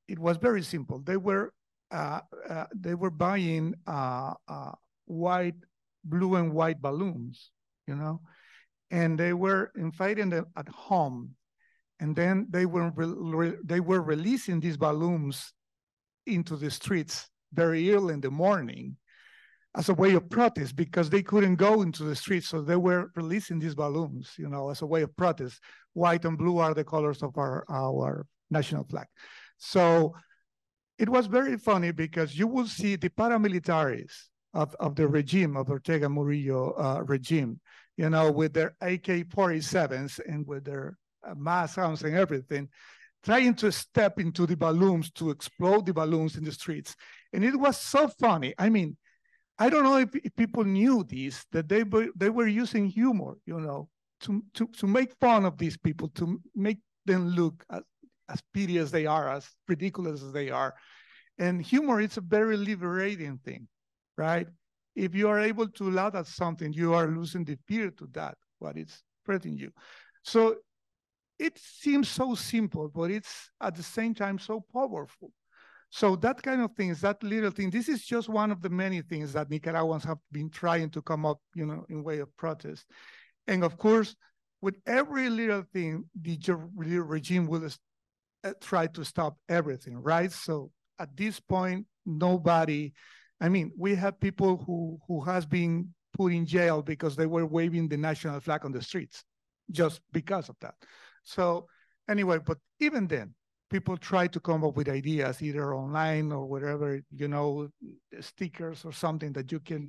it was very simple. They were buying white, blue and white balloons, you know, and they were inviting them at home, and then they were releasing these balloons into the streets very early in the morning as a way of protest, because they couldn't go into the streets. So they were releasing these balloons, you know, as a way of protest. White and blue are the colors of our national flag. So it was very funny, because you will see the paramilitaries of the regime, of Ortega Murillo regime, you know, with their AK-47s and with their mass arms and everything, trying to step into the balloons to explode the balloons in the streets. And it was so funny. I mean, I don't know if people knew this, that they were using humor, you know, to make fun of these people, to make them look as petty as they are, as ridiculous as they are. And humor is a very liberating thing, right? If you are able to laugh at something, you are losing the fear to that, what is threatening you. So it seems so simple, but it's at the same time so powerful. So that kind of things, that little thing, this is just one of the many things that Nicaraguans have been trying to come up, you know, in way of protest. And of course, with every little thing, the regime will try to stop everything, right? So at this point, nobody, I mean, we have people who has been put in jail because they were waving the national flag on the streets, just because of that. So anyway, but even then, people try to come up with ideas, either online or wherever, you know, stickers or something that you can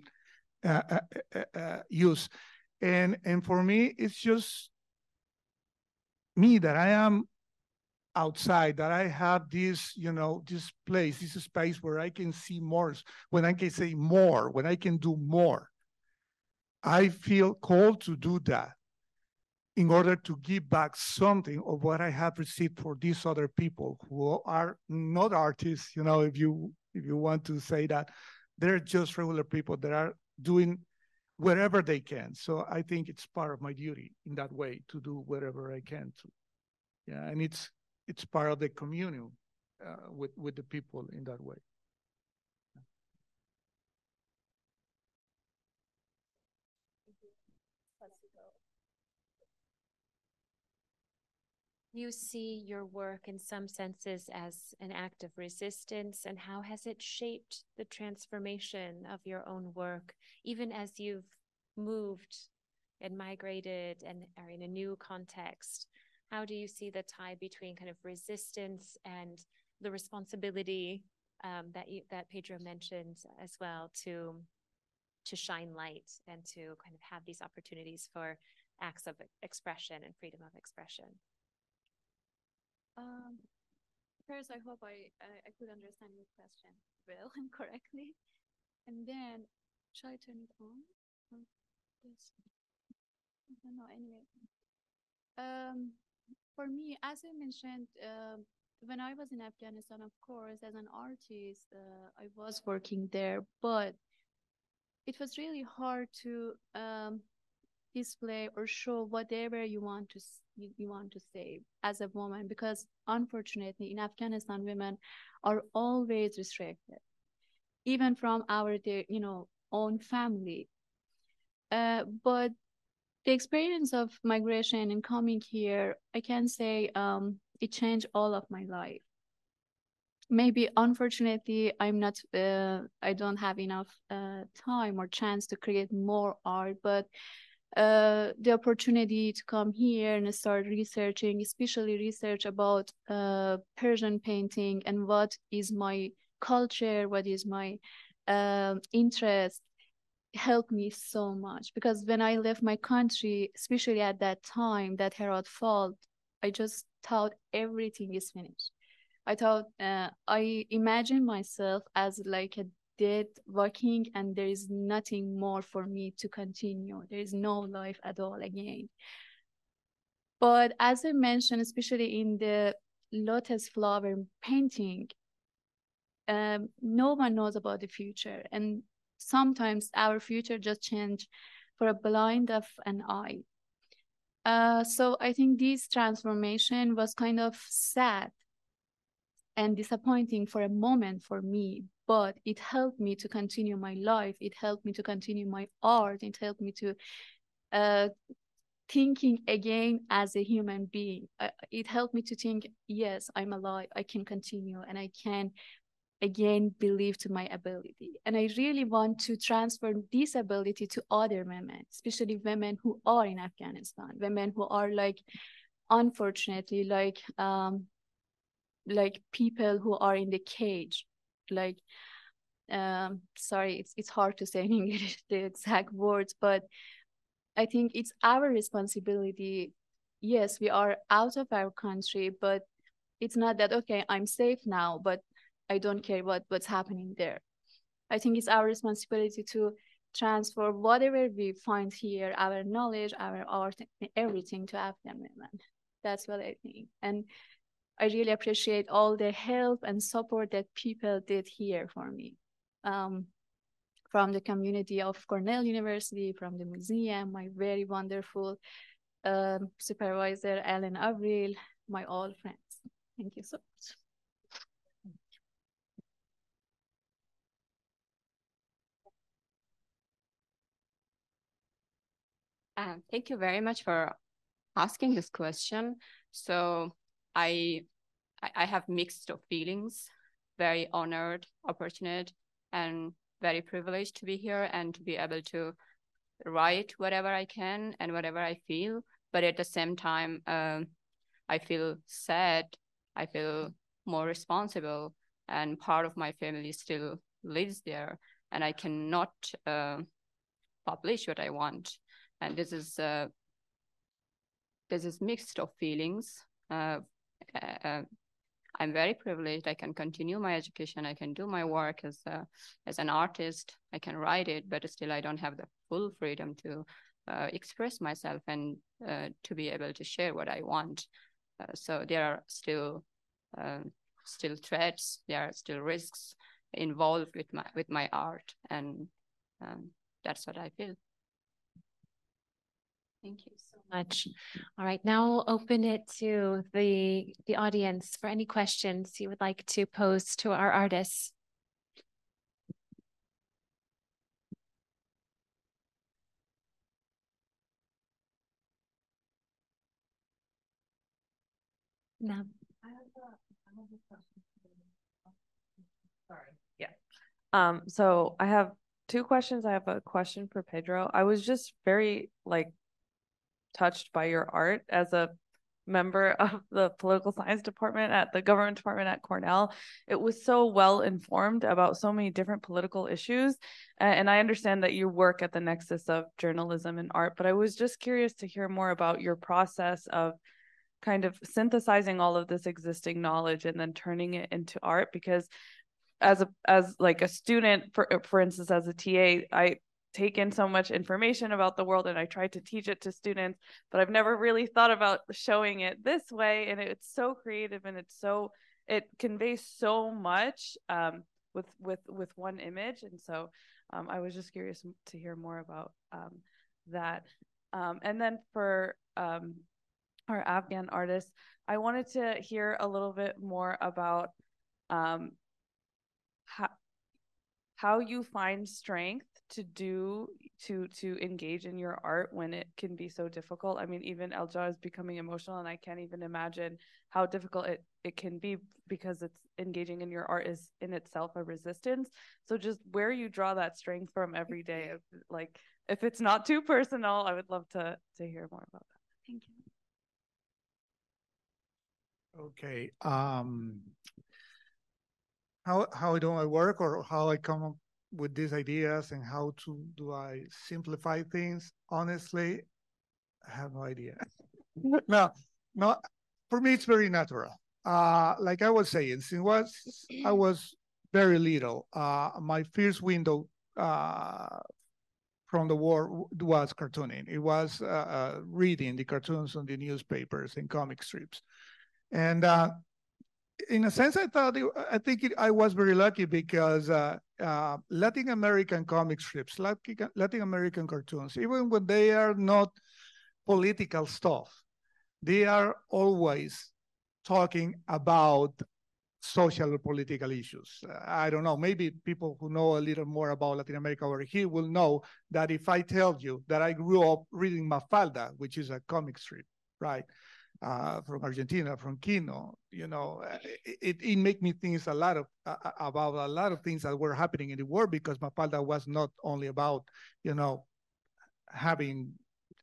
use. And for me, it's just me, that I am outside, that I have this, you know, this place, this space where I can see more, when I can say more, when I can do more. I feel called to do that, in order to give back something of what I have received for these other people who are not artists, you know, if you want to say that. They're just regular people that are doing wherever they can. So I think it's part of my duty in that way, to do whatever I can to. Yeah, and it's part of the communion with the people in that way. You see your work in some senses as an act of resistance, and how has it shaped the transformation of your own work, even as you've moved and migrated and are in a new context? How do you see the tie between kind of resistance and the responsibility that Pedro mentioned as well, to shine light and to kind of have these opportunities for acts of expression and freedom of expression? First, I hope I could understand your question well and correctly. And then, shall I turn it on? Yes. I don't know, anyway. For me, as I mentioned, when I was in Afghanistan, of course, as an artist, I was working there, but it was really hard to display or show whatever you want to say as a woman, because unfortunately in Afghanistan, women are always restricted, even from our own family. But the experience of migration and coming here, I can say it changed all of my life. Maybe unfortunately I don't have enough time or chance to create more art, but the opportunity to come here and start researching, especially research about Persian painting and what is my culture, what is my interest, helped me so much. Because when I left my country, especially at that time that Herat fell, I just thought everything is finished. I thought, I imagined myself as like a dead walking, and there is nothing more for me to continue. There is no life at all again. But as I mentioned, especially in the lotus flower painting, no one knows about the future. And sometimes our future just change for a blind of an eye. So I think this transformation was kind of sad. and disappointing for a moment for me, but it helped me to continue my life. It helped me to continue my art. It helped me to thinking again as a human being. It helped me to think, yes, I'm alive. I can continue, and I can again believe to my ability. And I really want to transfer this ability to other women, especially women who are in Afghanistan, women who are like, unfortunately, like people who are in the cage, like, sorry, it's hard to say in English the exact words, but I think it's our responsibility. Yes, we are out of our country, but it's not that, okay, I'm safe now, but I don't care what's happening there. I think it's our responsibility to transfer whatever we find here, our knowledge, our art, everything to Afghan women. That's what I think. And I really appreciate all the help and support that people did here for me. From the community of Cornell University, from the museum, my very wonderful supervisor, Ellen Avril, my all friends. Thank you so much. Thank you very much for asking this question. So I have mixed of feelings, very honored, opportunate, and very privileged to be here and to be able to write whatever I can and whatever I feel. But at the same time, I feel sad. I feel more responsible, and part of my family still lives there, and I cannot publish what I want. And this is mixed of feelings. I'm very privileged. I can continue my education. I can do my work as an artist. I can write it, but still I don't have the full freedom to express myself and to be able to share what I want. So there are still threats. There are still risks involved with my art, and that's what I feel. Thank you so much. All right, now we'll open it to the audience for any questions you would like to pose to our artists. No. I have a question. Sorry. Yeah. So I have two questions. I have a question for Pedro. I was just very touched by your art as a member of the political science department at the government department at Cornell. It was so well informed about so many different political issues. And I understand that you work at the nexus of journalism and art, but I was just curious to hear more about your process of kind of synthesizing all of this existing knowledge and then turning it into art. Because as a student, for instance, as a TA, I take in so much information about the world and I try to teach it to students, but I've never really thought about showing it this way. And it's so creative, and it conveys so much with one image. And so I was just curious to hear more about that. And then for our Afghan artists, I wanted to hear a little bit more about how you find strength to engage in your art when it can be so difficult. I mean, even Elja is becoming emotional, and I can't even imagine how difficult it can be, because it's engaging in your art is in itself a resistance. So just where you draw that strength from every day, if it's not too personal, I would love to hear more about that. Thank you. Okay. How do I work, or how I come up with these ideas, and how do I simplify things? Honestly, I have no idea. No, for me, it's very natural. Like I was saying, since I was very little, my first window from the war was cartooning. It was reading the cartoons on the newspapers and comic strips. And in a sense, I was very lucky, because Latin American comic strips, Latin American cartoons, even when they are not political stuff, they are always talking about social or political issues. I don't know, maybe people who know a little more about Latin America over here will know that if I tell you that I grew up reading Mafalda, which is a comic strip, right? From Argentina, from Kino, it made me think about a lot of things that were happening in the world, because Mafalda was not only about, having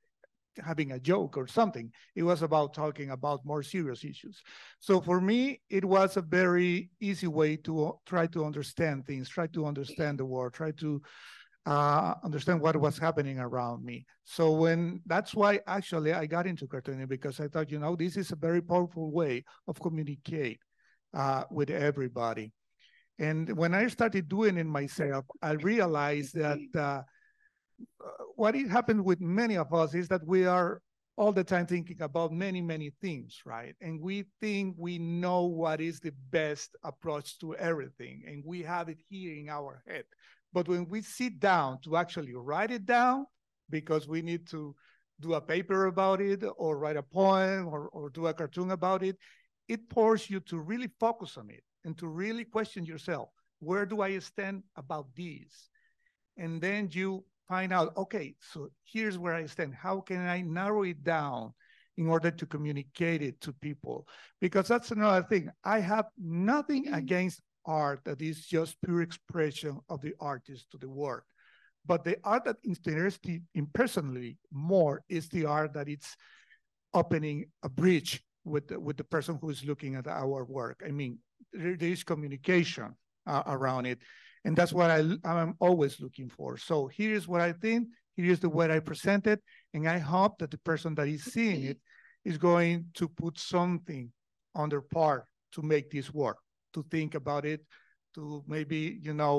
a joke or something. It was about talking about more serious issues. So for me, it was a very easy way to try to understand things, try to understand the world, try to understand what was happening around me. So that's why actually I got into cartooning, because I thought, this is a very powerful way of communicate with everybody. And when I started doing it myself, I realized that what happened with many of us is that we are all the time thinking about many, many things, right? And we think we know what is the best approach to everything, and we have it here in our head. But when we sit down to actually write it down, because we need to do a paper about it, or write a poem, or do a cartoon about it, it forces you to really focus on it and to really question yourself. Where do I stand about this? And then you find out, okay, so here's where I stand. How can I narrow it down in order to communicate it to people? Because that's another thing. I have nothing against art that is just pure expression of the artist to the world. But the art that interests me personally more is the art that it's opening a bridge with the person who is looking at our work. I mean, there is communication around it. And that's what I'm always looking for. So here's what I think, here's the way I present it, and I hope that the person that is seeing it is going to put something on their part to make this work, to think about it, to maybe,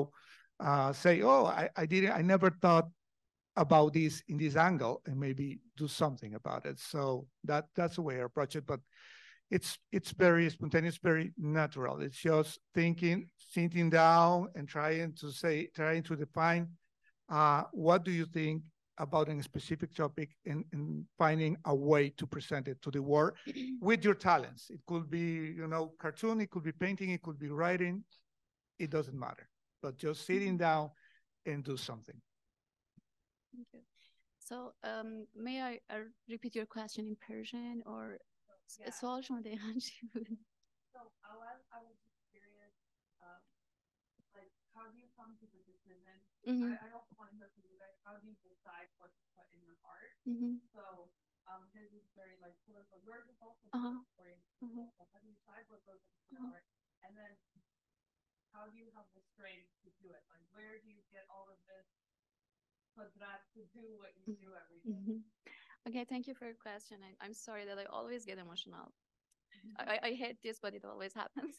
say, oh, I never thought about this in this angle, and maybe do something about it. So that's the way I approach it. But it's very spontaneous, very natural. It's just sitting down and trying to define what do you think about a specific topic, and finding a way to present it to the world with your talents. It could be, cartoon, it could be painting, it could be writing. It doesn't matter, but just sitting down and do something. Thank you. So may I repeat your question in Persian, or سوال شما دقیقاً چی بود؟ So I was just curious, like, how do you come to the decision? I also want to know from you guys, how do you decide what to put in your art? So his is very like political. Yours is also political. So how do you decide what goes into your art? And then how do you have the strength to do it? Like, where do you get all of this qudrat to do what you do every day? Okay, thank you for your question. I'm sorry that I always get emotional. I hate this, but it always happens.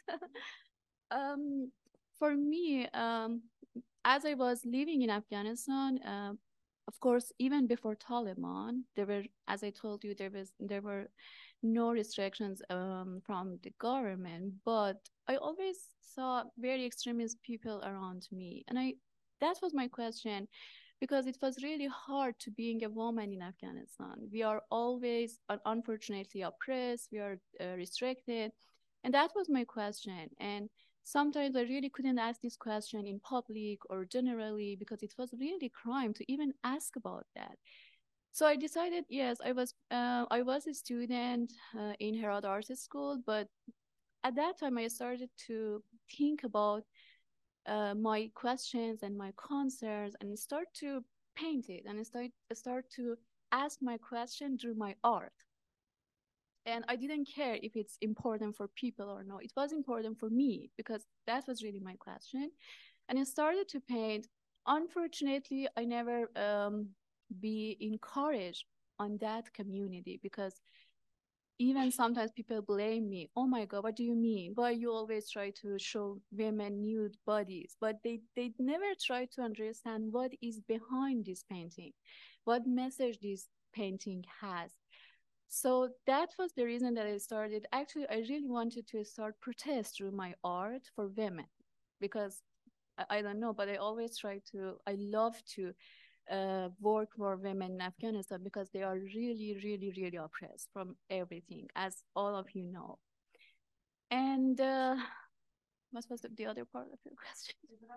For me, as I was living in Afghanistan, of course, even before Taliban, there were, as I told you, there were no restrictions from the government, but I always saw very extremist people around me, and that was my question. Because it was really hard to being a woman in Afghanistan. We are always, unfortunately, oppressed. We are restricted. And that was my question. And sometimes I really couldn't ask this question in public or generally, because it was really a crime to even ask about that. So I decided, yes, I was a student in Herat Art School, but at that time I started to think about my questions and my concerns, and start to paint it, and start to ask my question through my art. And I didn't care if it's important for people or not. It was important for me, because that was really my question. And I started to paint. Unfortunately, I never be encouraged on that community, because even sometimes people blame me. Oh my God, what do you mean? Why you always try to show women nude bodies? But they never try to understand what is behind this painting, what message this painting has. So that was the reason that I started. Actually, I really wanted to start protest through my art for women, because I don't know, but I love to work for women in Afghanistan, because they are really, really, really oppressed from everything, as all of you know. And What's the other part of your question?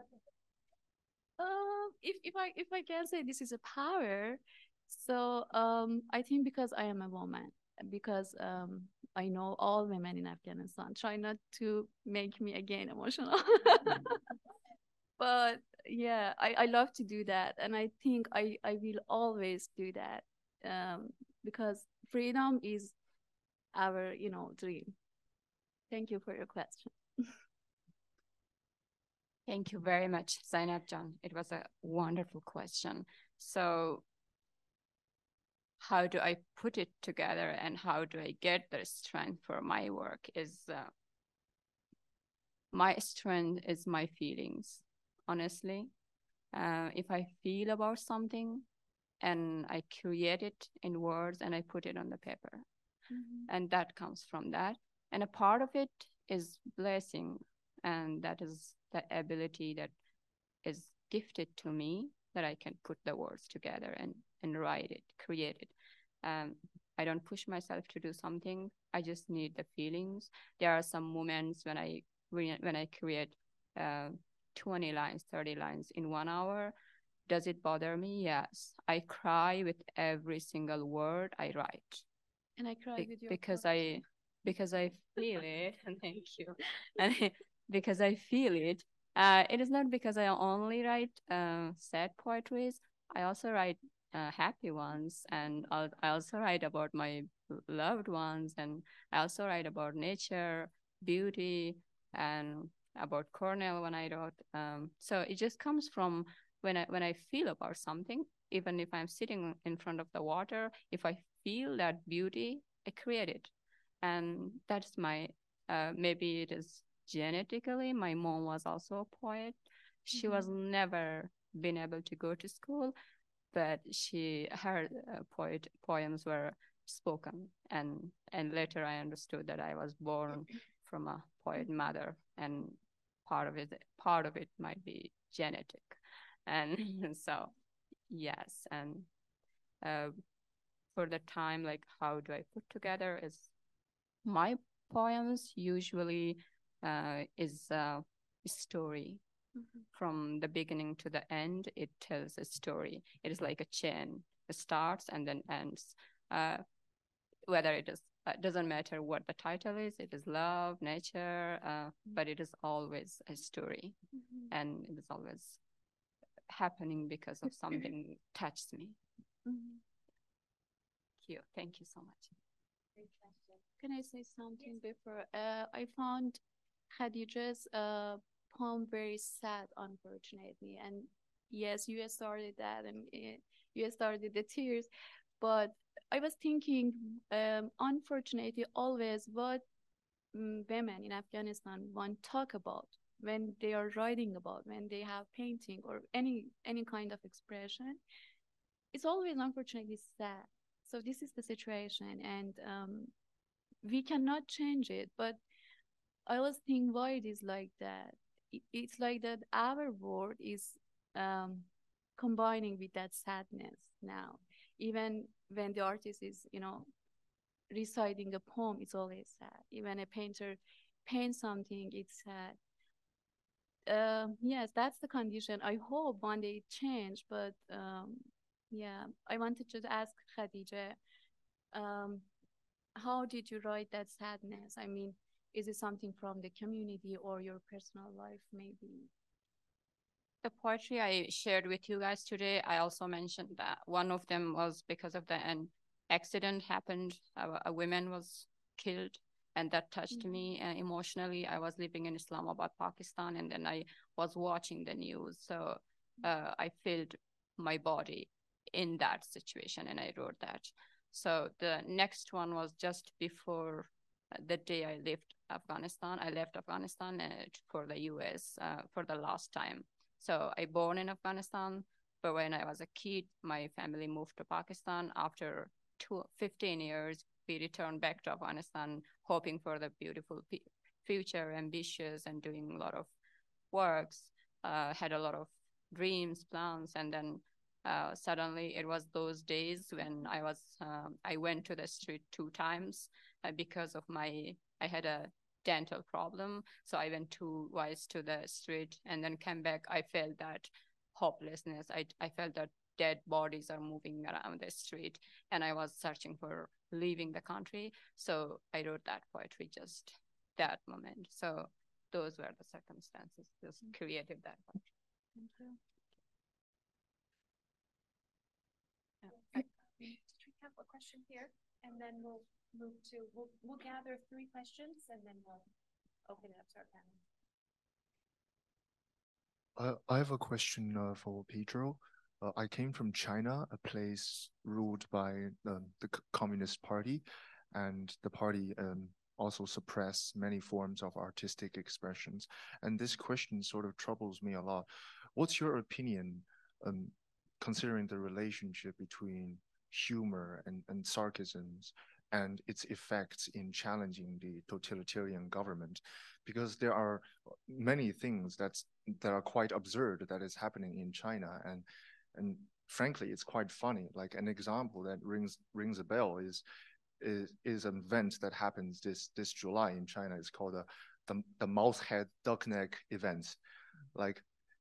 If I can say this is a power, so I think because I am a woman, because I know all women in Afghanistan. Try not to make me again emotional. But yeah, I love to do that, and I think I will always do that, because freedom is our dream. Thank you for your question. Thank you very much, Zainab Jan. It was a wonderful question. So how do I put it together and how do I get the strength for my work is my strength is my feelings, honestly. If I feel about something and I create it in words and I put it on the paper, and that comes from that. And a part of it is blessing, and that is the ability that is gifted to me that I can put the words together and write it, create it. I don't push myself to do something. I just need the feelings. There are some moments when I create 20 lines, 30 lines in 1 hour. Does it bother me? Yes. I cry with every single word I write. And I cry with your because I feel it. And thank you. And because I feel it. It is not because I only write sad poetries. I also write happy ones, and I also write about my loved ones, and I also write about nature, beauty, and about Cornell when I wrote. So it just comes from when I feel about something. Even if I'm sitting in front of the water, if I feel that beauty, I create it, and that's my maybe it is genetically. My mom was also a poet. She was never been able to go to school, but her poems were spoken, and later I understood that I was born from a poet mother, and part of it might be genetic, and so yes, and for the time, like how do I put together is my poems usually is a story. From the beginning to the end, it tells a story. It is like a chain. It starts and then ends. Whether it is, doesn't matter what the title is, it is love, nature, but it is always a story. And it is always happening because of something touched me. Thank you so much. Can I say something before? I found Khadija's poem very sad, unfortunately. And yes, you started that, and you started the tears. But I was thinking, unfortunately, always what women in Afghanistan want to talk about when they are writing about, when they have painting or any kind of expression, it's always unfortunately sad. So this is the situation, and we cannot change it. But I always think why it is like that. It's like that our world is combining with that sadness now. Even when the artist is, reciting a poem, it's always sad. Even a painter paints something, it's sad. Yes, that's the condition. I hope one day it change, but yeah, I wanted to ask Khadija, how did you write that sadness? I mean, is it something from the community or your personal life, maybe? The poetry I shared with you guys today, I also mentioned that one of them was because of an accident happened. A woman was killed, and that touched me emotionally. I was living in Islamabad, Pakistan, and then I was watching the news. So I felt my body in that situation, and I wrote that. So the next one was just before the day I left Afghanistan. I left Afghanistan for the US for the last time. So I born in Afghanistan, but when I was a kid, my family moved to Pakistan. After 15 years, we returned back to Afghanistan, hoping for the beautiful future, ambitious, and doing a lot of works, had a lot of dreams, plans, and then suddenly it was those days when I went to the street 2 times because of I had a dental problem. So I went twice to the street and then came back. I felt that hopelessness. I felt that dead bodies are moving around the street, and I was searching for leaving the country. So I wrote that poetry just that moment. So those were the circumstances just created that poetry. Thank you. We have a question here, and then we'll move to, we'll gather 3 questions, and then we'll open it up to our panel. I have a question for Pedro. I came from China, a place ruled by the Communist Party, and the party also suppressed many forms of artistic expressions. And this question sort of troubles me a lot. What's your opinion, considering the relationship between humor and sarcasms and its effects in challenging the totalitarian government? Because there are many things that are quite absurd that is happening in China, and frankly, it's quite funny. Like an example that rings a bell is an event that happens this July in China. It's called the mouse head duck neck event. Like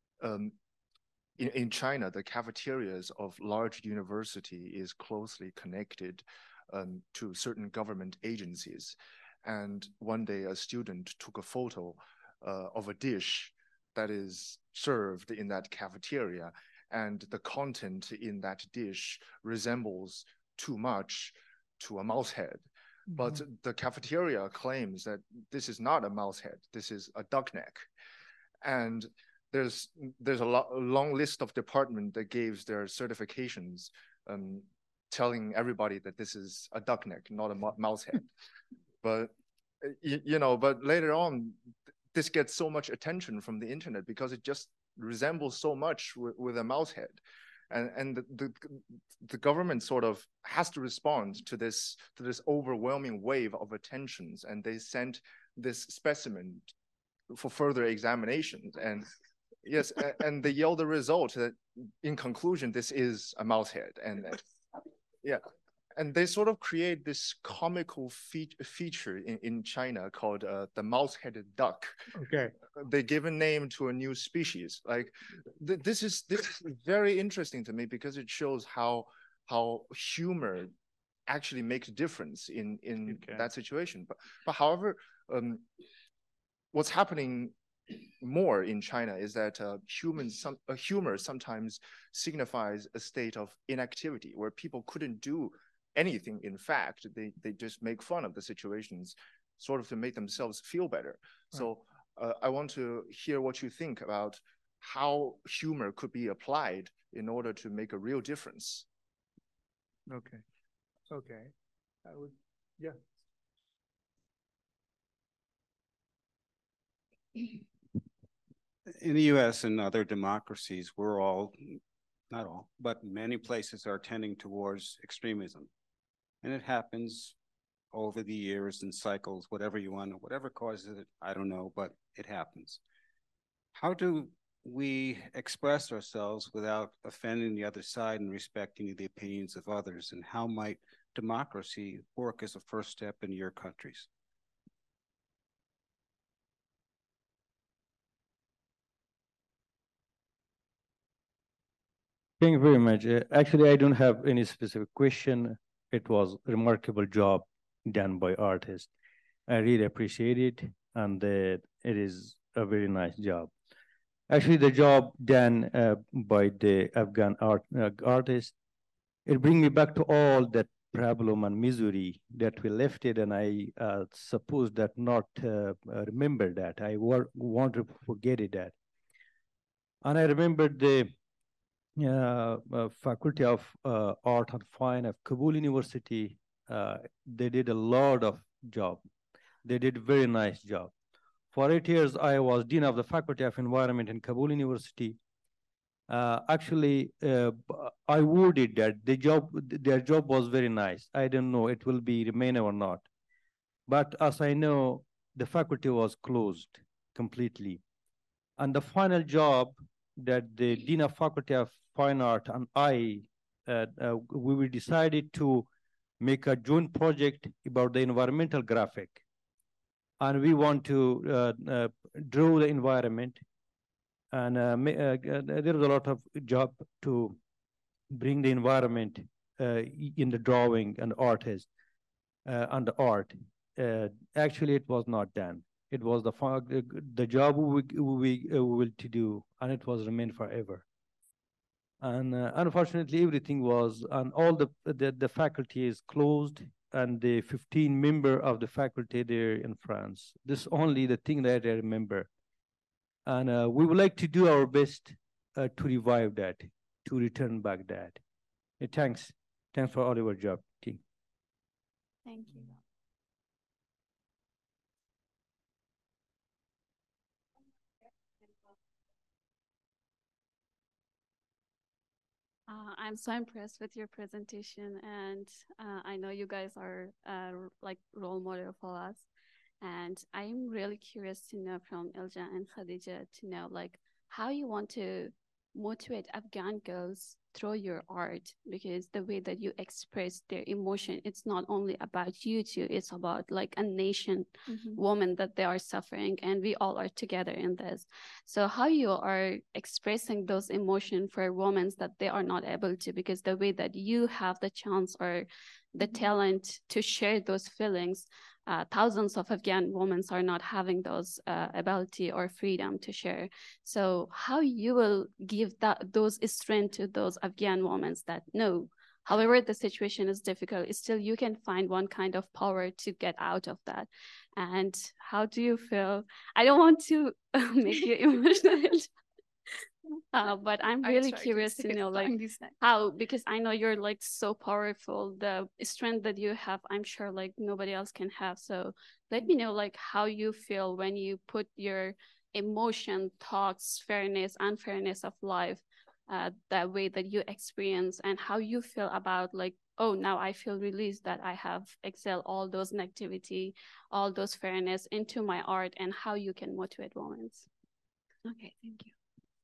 in China, the cafeterias of large university is closely connected to certain government agencies. And one day a student took a photo of a dish that is served in that cafeteria, and the content in that dish resembles too much to a mouse head. Mm-hmm. But the cafeteria claims that this is not a mouse head, this is a duck neck. And there's a long list of departments that gives their certifications telling everybody that this is a duck neck, not a mouse head. But but later on, this gets so much attention from the internet because it just resembles so much with a mouse head, and the government sort of has to respond to this overwhelming wave of attentions, and they sent this specimen for further examinations, and yes, and they yelled the result that in conclusion this is a mouse head, and yeah. And they sort of create this comical feature in China called the mouse-headed duck. Okay. They give a name to a new species. Like this is very interesting to me because it shows how humor actually makes a difference in that situation. But however, what's happening more in China is that humor sometimes signifies a state of inactivity where people couldn't do anything. In fact, they just make fun of the situations sort of to make themselves feel better. Right. So I want to hear what you think about how humor could be applied in order to make a real difference. Okay. I would, yeah. In the US and other democracies, we're all, not all, but many places are tending towards extremism. And it happens over the years in cycles, whatever you want, whatever causes it, I don't know, but it happens. How do we express ourselves without offending the other side and respecting the opinions of others? And how might democracy work as a first step in your countries? Thank you very much. Actually, I don't have any specific question. It was a remarkable job done by artists. I really appreciate it, and it is a very nice job. Actually, the job done by the Afghan artist, it brings me back to all that problem and misery that we left it, and I suppose that not remember that. I want to forget it that. And I remember the Faculty of Art and Fine of Kabul University. They did a lot of job. They did very nice job. For 8 years, I was Dean of the Faculty of Environment in Kabul University. Actually, I worded that their job was very nice. I don't know it will be remain or not. But as I know, the faculty was closed completely. And the final job that the Dean of Faculty of Fine Art and we decided to make a joint project about the environmental graphic. and we want to draw the environment. And there is a lot of job to bring the environment in the drawing and artist and the art. Actually, it was not done. It was the job we will to do, and it was remain forever. And unfortunately, everything was, and all the faculty is closed, and the 15 member of the faculty there in France. This only the thing that I remember. And we would like to do our best to revive that, to return back that. Thanks for all your job, team. Thank you. I'm so impressed with your presentation, and I know you guys are like role model for us. And I'm really curious to know from Ilja and Khadija to know like how you want to motivate Afghan girls through your art, because the way that you express their emotion, it's not only about you two, it's about like a nation woman that they are suffering, and we all are together in this. So how you are expressing those emotions for women that they are not able to, because the way that you have the chance or the talent to share those feelings, thousands of Afghan women are not having those ability or freedom to share. So how you will give those strength to those Afghan women that no, however the situation is difficult, still you can find one kind of power to get out of that. And how do you feel? I don't want to make you emotional. But I'm really curious to know like how, because I know you're like so powerful, the strength that you have, I'm sure like nobody else can have. So let me know like how you feel when you put your emotion, thoughts, fairness, unfairness of life, that way that you experience, and how you feel about like, oh, now I feel released that I have excelled all those negativity, all those fairness into my art, and how you can motivate women. Okay, thank you.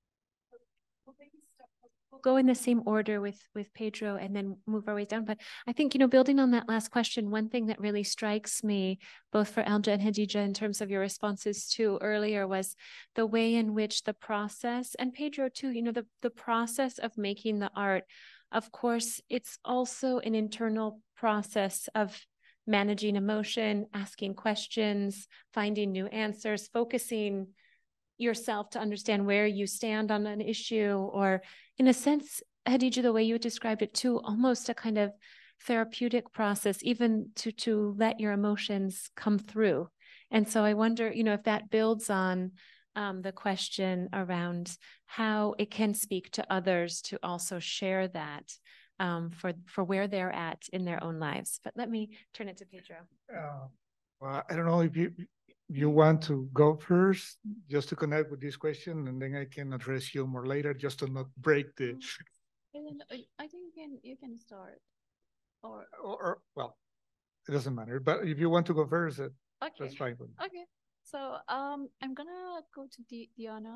We'll go in the same order with Pedro and then move our way down. But I think, building on that last question, one thing that really strikes me, both for Elja and Hadija, in terms of your responses to earlier, was the way in which the process, and Pedro too, the process of making the art, of course, it's also an internal process of managing emotion, asking questions, finding new answers, focusing yourself to understand where you stand on an issue, or in a sense, Hadija, the way you described it too, almost a kind of therapeutic process, even to let your emotions come through. And so I wonder, if that builds on the question around how it can speak to others to also share that for where they're at in their own lives. But let me turn it to Pedro. Well, I don't know if you want to go first, just to connect with this question, and then I can address you more later, just to not break the. I think you can start, or well, it doesn't matter. But if you want to go first, okay, that's fine. Okay, so I'm gonna go to Diana.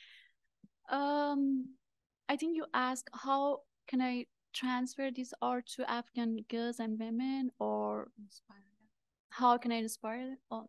I think you asked how can I transfer this art to Afghan girls and women, or how can I inspire them? Oh.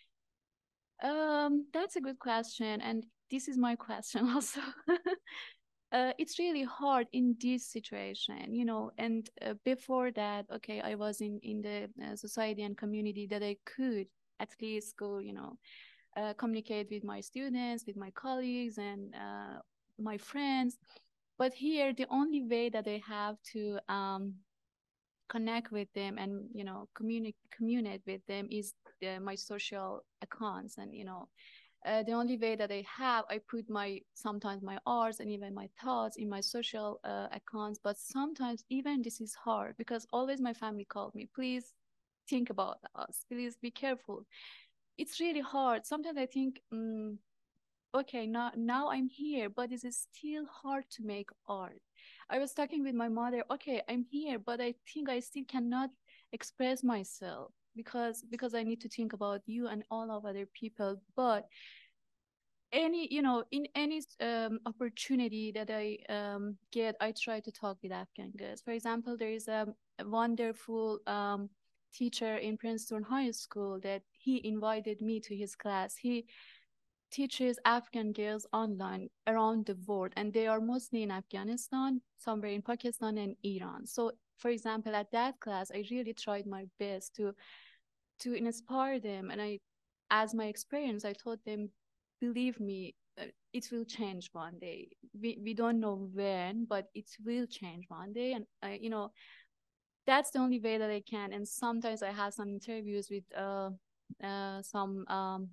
That's a good question, and this is my question also. It's really hard in this situation, and before that, okay, I was in the society and community that I could at least go, communicate with my students, with my colleagues, and my friends. But here, the only way that I have to connect with them and communicate with them is my social accounts, and the only way that I put sometimes my arts and even my thoughts in my social accounts. But sometimes even this is hard, because always my family called me, please think about us, please be careful. It's really hard. Sometimes I think okay, now I'm here, but it is still hard to make art. I was talking with my mother, okay, I'm here, but I think I still cannot express myself because I need to think about you and all of other people. But in any opportunity that I get, I try to talk with Afghan girls. For example, there is a wonderful teacher in Princeton High School that he invited me to his class. He teaches Afghan girls online around the world, and they are mostly in Afghanistan, somewhere in Pakistan and Iran. So, for example, at that class, I really tried my best to inspire them. And as my experience, I told them, believe me, it will change one day. We don't know when, but it will change one day. And that's the only way that I can. And sometimes I have some interviews with some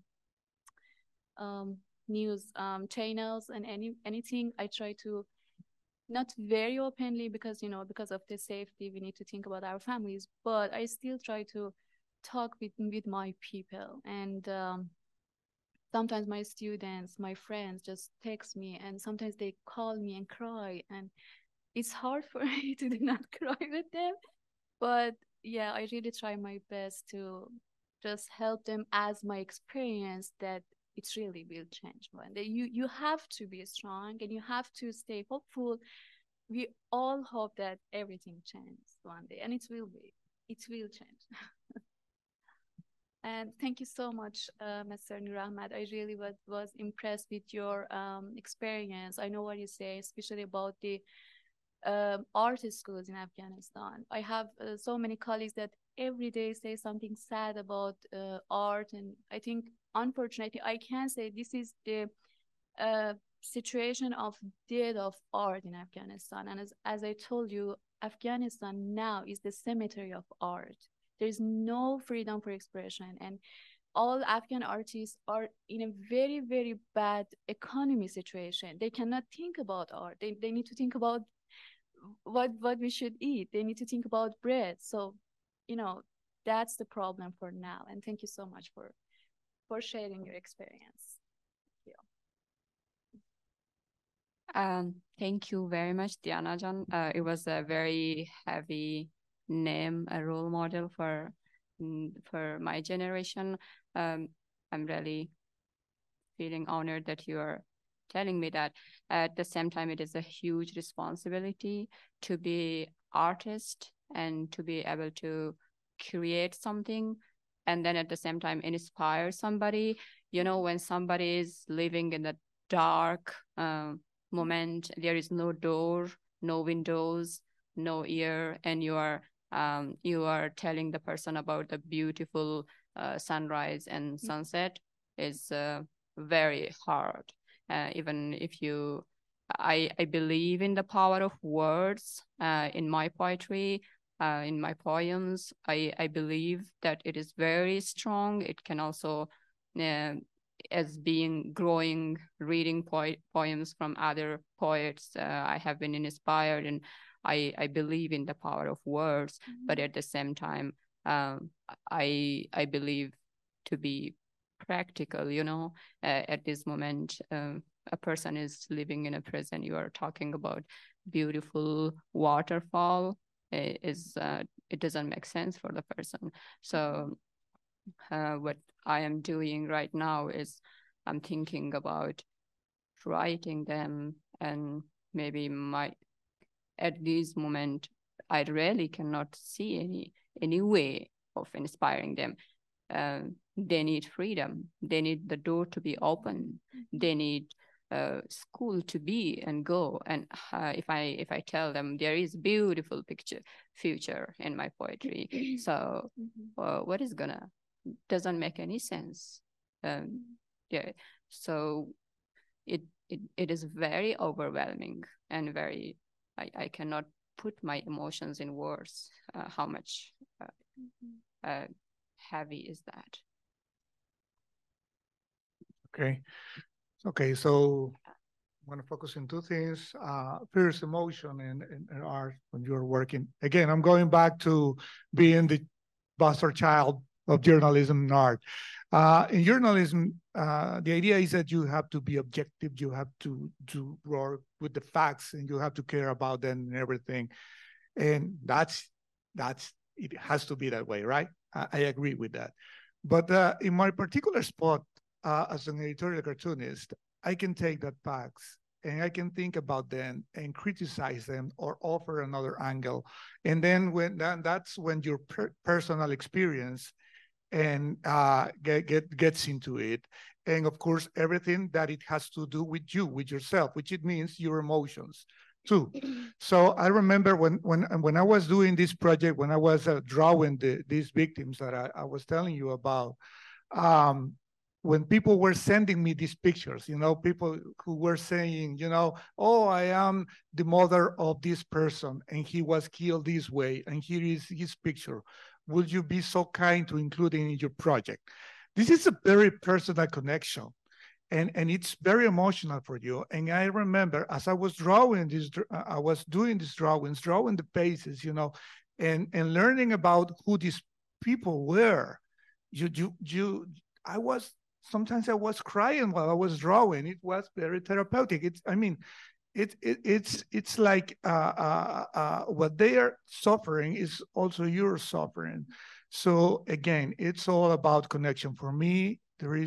news channels and anything. I try to, not very openly, because because of the safety, we need to think about our families, but I still try to talk with my people. And sometimes my students, my friends just text me, and sometimes they call me and cry, and it's hard for me to not cry with them. But yeah, I really try my best to just help them as my experience, that it really will change one day. You have to be strong, and you have to stay hopeful. We all hope that everything changes one day, and it will be. It will change. And thank you so much, Mr. Nur Ahmad. I really was impressed with your experience. I know what you say, especially about the art schools in Afghanistan. I have so many colleagues that every day say something sad about art, and I think, unfortunately, I can say this is the situation of death of art in Afghanistan. And as I told you, Afghanistan now is the cemetery of art. There is no freedom for expression, and all Afghan artists are in a very, very bad economy situation. They cannot think about art. They need to think about what we should eat. They need to think about bread. So, that's the problem for now. And thank you so much for sharing your experience. Thank you very much, Diana Jan. It was a very heavy name, a role model for my generation. I'm really feeling honored that you are telling me that. At the same time, it is a huge responsibility to be artist and to be able to create something, and then at the same time inspire somebody. When somebody is living in the dark moment, there is no door, no windows, no ear, and you are telling the person about the beautiful sunrise and sunset, is very hard. Even if I believe in the power of words in my poetry, in my poems. I believe that it is very strong. It can also, as being growing, reading poems from other poets, I have been inspired, and I believe in the power of words. But at the same time, I believe to be practical. At this moment, a person is living in a prison. You are talking about beautiful waterfall. It doesn't make sense for the person. So what I am doing right now is I'm thinking about writing them, and maybe at this moment I really cannot see any way of inspiring them. They need freedom. They need the door to be open. They need school to be and go. And if I tell them there is beautiful future in my poetry, so what is doesn't make any sense. Yeah. So it is very overwhelming, and very, I cannot put my emotions in words. How much heavy is that? Okay, so I want to focus on two things. First, emotion and art when you're working. Again, I'm going back to being the bastard child of journalism and art. In journalism, the idea is that you have to be objective, you have to work with the facts, and you have to care about them and everything. And it has to be that way, right? I agree with that. But in my particular spot, as an editorial cartoonist, I can take that facts and I can think about them and criticize them or offer another angle. And then that's when your personal experience and gets into it. And of course, everything that it has to do with you, with yourself, which it means your emotions too. So I remember when I was doing this project, when I was drawing these victims that I was telling you about, when people were sending me these pictures, people who were saying, oh, I am the mother of this person and he was killed this way, and here is his picture. Would you be so kind to include it in your project? This is a very personal connection, and it's very emotional for you. And I remember as I was drawing this, I was doing these drawings, drawing the faces, and learning about who these people were. Sometimes I was crying while I was drawing. It was very therapeutic. It's like what they are suffering is also your suffering. So again, it's all about connection. For me,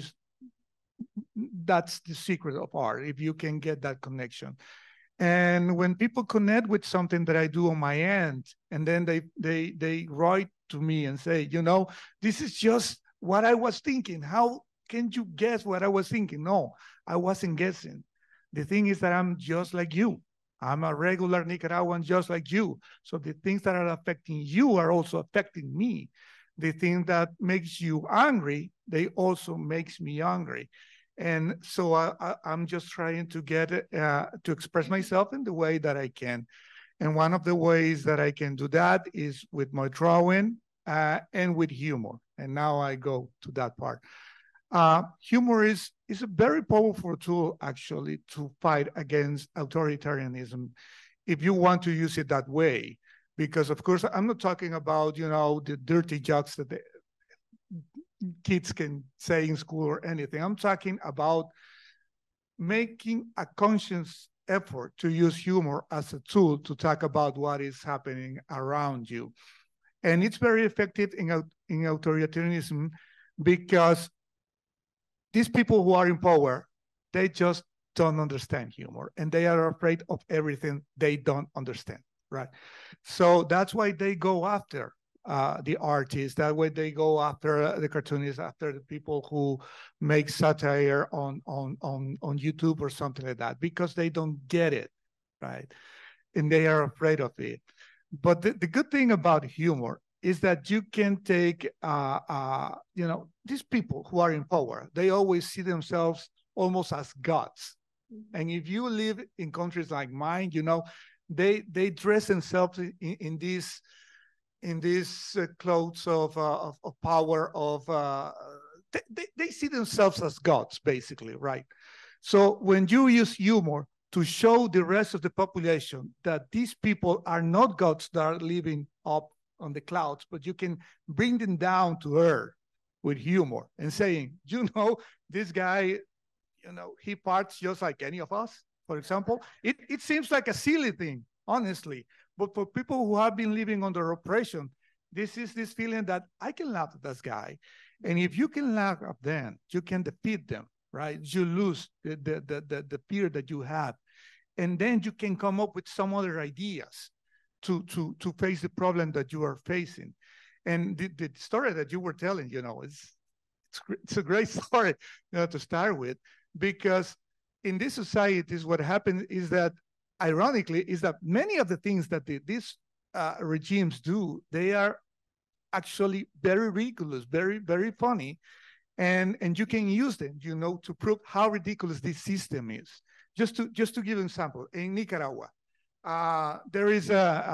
that's the secret of art, if you can get that connection. And when people connect with something that I do on my end, and then they write to me and say, this is just what I was thinking. How can you guess what I was thinking? No, I wasn't guessing. The thing is that I'm just like you. I'm a regular Nicaraguan just like you. So the things that are affecting you are also affecting me. The thing that makes you angry, they also makes me angry. And so I'm just trying to get to express myself in the way that I can. And one of the ways that I can do that is with my drawing and with humor. And now I go to that part. Humor is a very powerful tool, actually, to fight against authoritarianism, if you want to use it that way. Because, of course, I'm not talking about, the dirty jokes that the kids can say in school or anything. I'm talking about making a conscious effort to use humor as a tool to talk about what is happening around you. And it's very effective in authoritarianism because these people who are in power, they just don't understand humor, and they are afraid of everything they don't understand, right? So that's why they go after the artists. That way they go after the cartoonists, after the people who make satire on YouTube or something like that, because they don't get it, right? And they are afraid of it. But the good thing about humor is that you can take, these people who are in power, they always see themselves almost as gods. Mm-hmm. And if you live in countries like mine, they dress themselves in these clothes of power, they see themselves as gods, basically, right? So when you use humor to show the rest of the population that these people are not gods that are living up on the clouds, but you can bring them down to earth with humor and saying, this guy, he parts just like any of us, for example. It seems like a silly thing, honestly. But for people who have been living under oppression, this is this feeling that I can laugh at this guy. And if you can laugh at them, you can defeat them, right? You lose the fear that you have. And then you can come up with some other ideas to face the problem that you are facing. And the story that you were telling, it's a great story, to start with, because in these societies, what happens is that, ironically, is that many of the things that these regimes do, they are actually very ridiculous, very, very funny, and you can use them, to prove how ridiculous this system is. Just to give an example, in Nicaragua, there is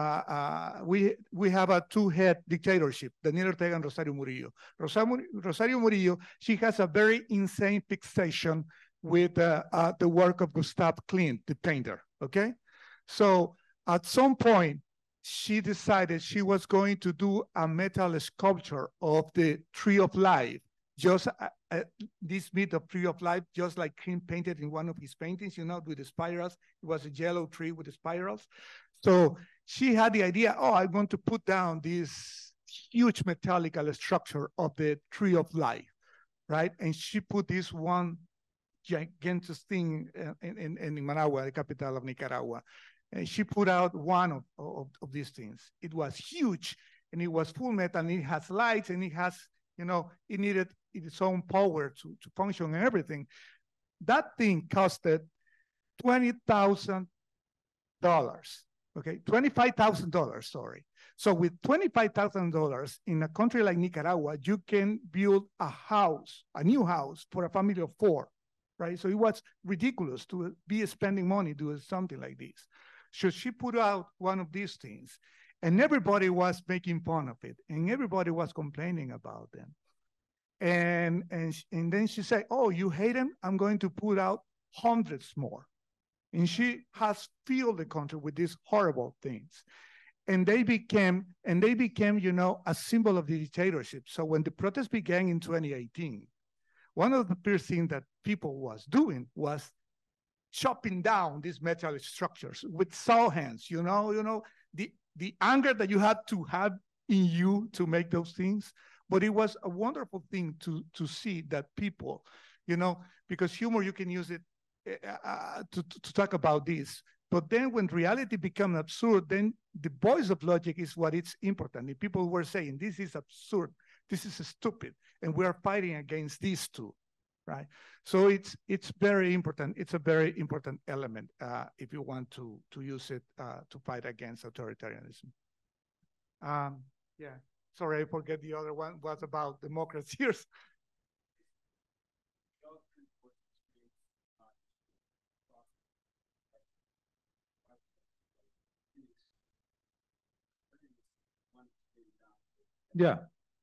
we have a two-head dictatorship, Daniel Ortega and Rosario Murillo. Rosario Murillo, she has a very insane fixation with the work of Gustav Klimt, the painter, okay? So at some point, she decided she was going to do a metal sculpture of the Tree of Life, just this myth of Tree of Life, just like Klimt painted in one of his paintings, with the spirals. It was a yellow tree with the spirals. So she had the idea, I want to put down this huge metallic structure of the Tree of Life, right? And she put this one gigantic thing in Managua, the capital of Nicaragua. And she put out one of these things. It was huge, and it was full metal, and it has lights, and it has You know, it needed its own power to function and everything. That thing costed $20,000. Okay, $25,000, sorry. So with $25,000 in a country like Nicaragua, you can build a house, a new house for a family of 4, right? So it was ridiculous to be spending money doing something like this. So she put out one of these things, and everybody was making fun of it, and everybody was complaining about them. And then she said, "Oh, you hate them? I'm going to put out hundreds more." And she has filled the country with these horrible things. And they became, you know, a symbol of the dictatorship. So when the protest began in 2018, one of the first things that people was doing was chopping down these metal structures with saw hands, you know, the anger that you had to have in you to make those things. But it was a wonderful thing to see that people, you know, because humor, you can use it to talk about this. But then when reality becomes absurd, then the voice of logic is what is important. If people were saying, this is absurd, this is stupid, and we are fighting against these two, right? So it's very important. It's a very important element if you want to use it to fight against authoritarianism. Yeah, sorry, I forget the other one was about democracy. Yeah.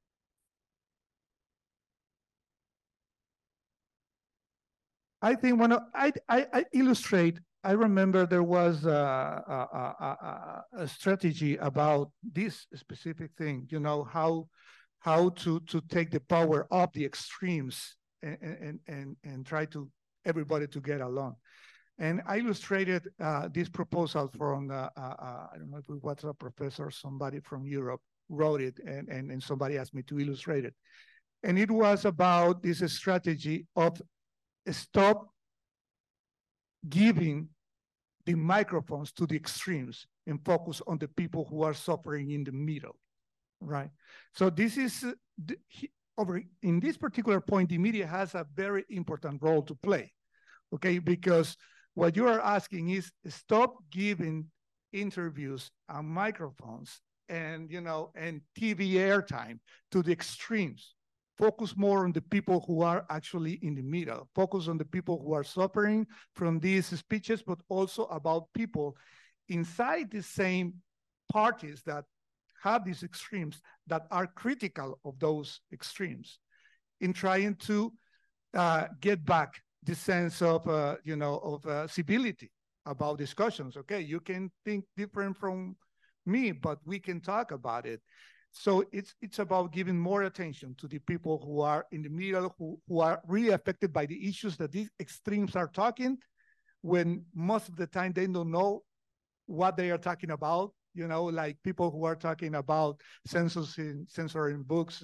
I think I illustrate. I remember there was a strategy about this specific thing. You know, how to take the power of the extremes and try to everybody to get along. And I illustrated this proposal from I don't know if it was a professor, somebody from Europe wrote it, and somebody asked me to illustrate it. And it was about this strategy of stop giving the microphones to the extremes and focus on the people who are suffering in the middle, right? So this is, over in this particular point, the media has a very important role to play, okay? Because what you are asking is stop giving interviews and microphones and, you know, and TV airtime to the extremes. Focus more on the people who are actually in the middle. Focus on the people who are suffering from these speeches, but also about people inside the same parties that have these extremes that are critical of those extremes in trying to get back the sense of, you know, of civility about discussions. Okay, you can think different from me, but we can talk about it. So it's about giving more attention to the people who are in the middle, who are really affected by the issues that these extremes are talking, when most of the time they don't know what they are talking about. You know, like people who are talking about censoring books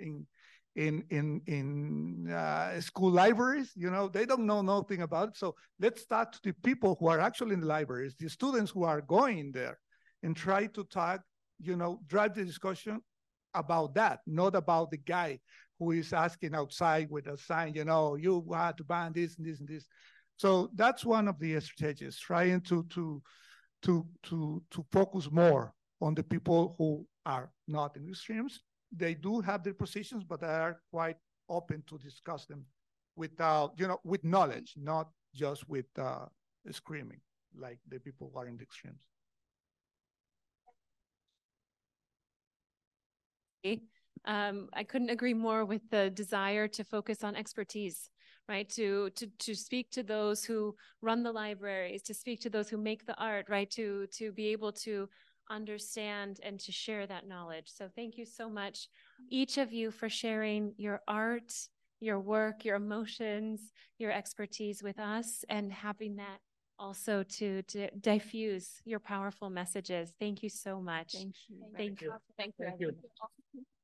in school libraries. You know, they don't know nothing about it. So let's talk to the people who are actually in the libraries, the students who are going there, and try to talk, you know, drive the discussion about that, not about the guy who is asking outside with a sign, you know, you have to ban this and this and this. So that's one of the strategies, trying to focus more on the people who are not in the extremes. They do have their positions, but they are quite open to discuss them without, you know, with knowledge, not just with screaming like the people who are in the extremes. I couldn't agree more with the desire to focus on expertise, right? To speak to those who run the libraries, to speak to those who make the art, right? To be able to understand and to share that knowledge. So thank you so much, each of you, for sharing your art, your work, your emotions, your expertise with us, and having that also to diffuse your powerful messages. Thank you so much. Thank you. Thank you. Thank you.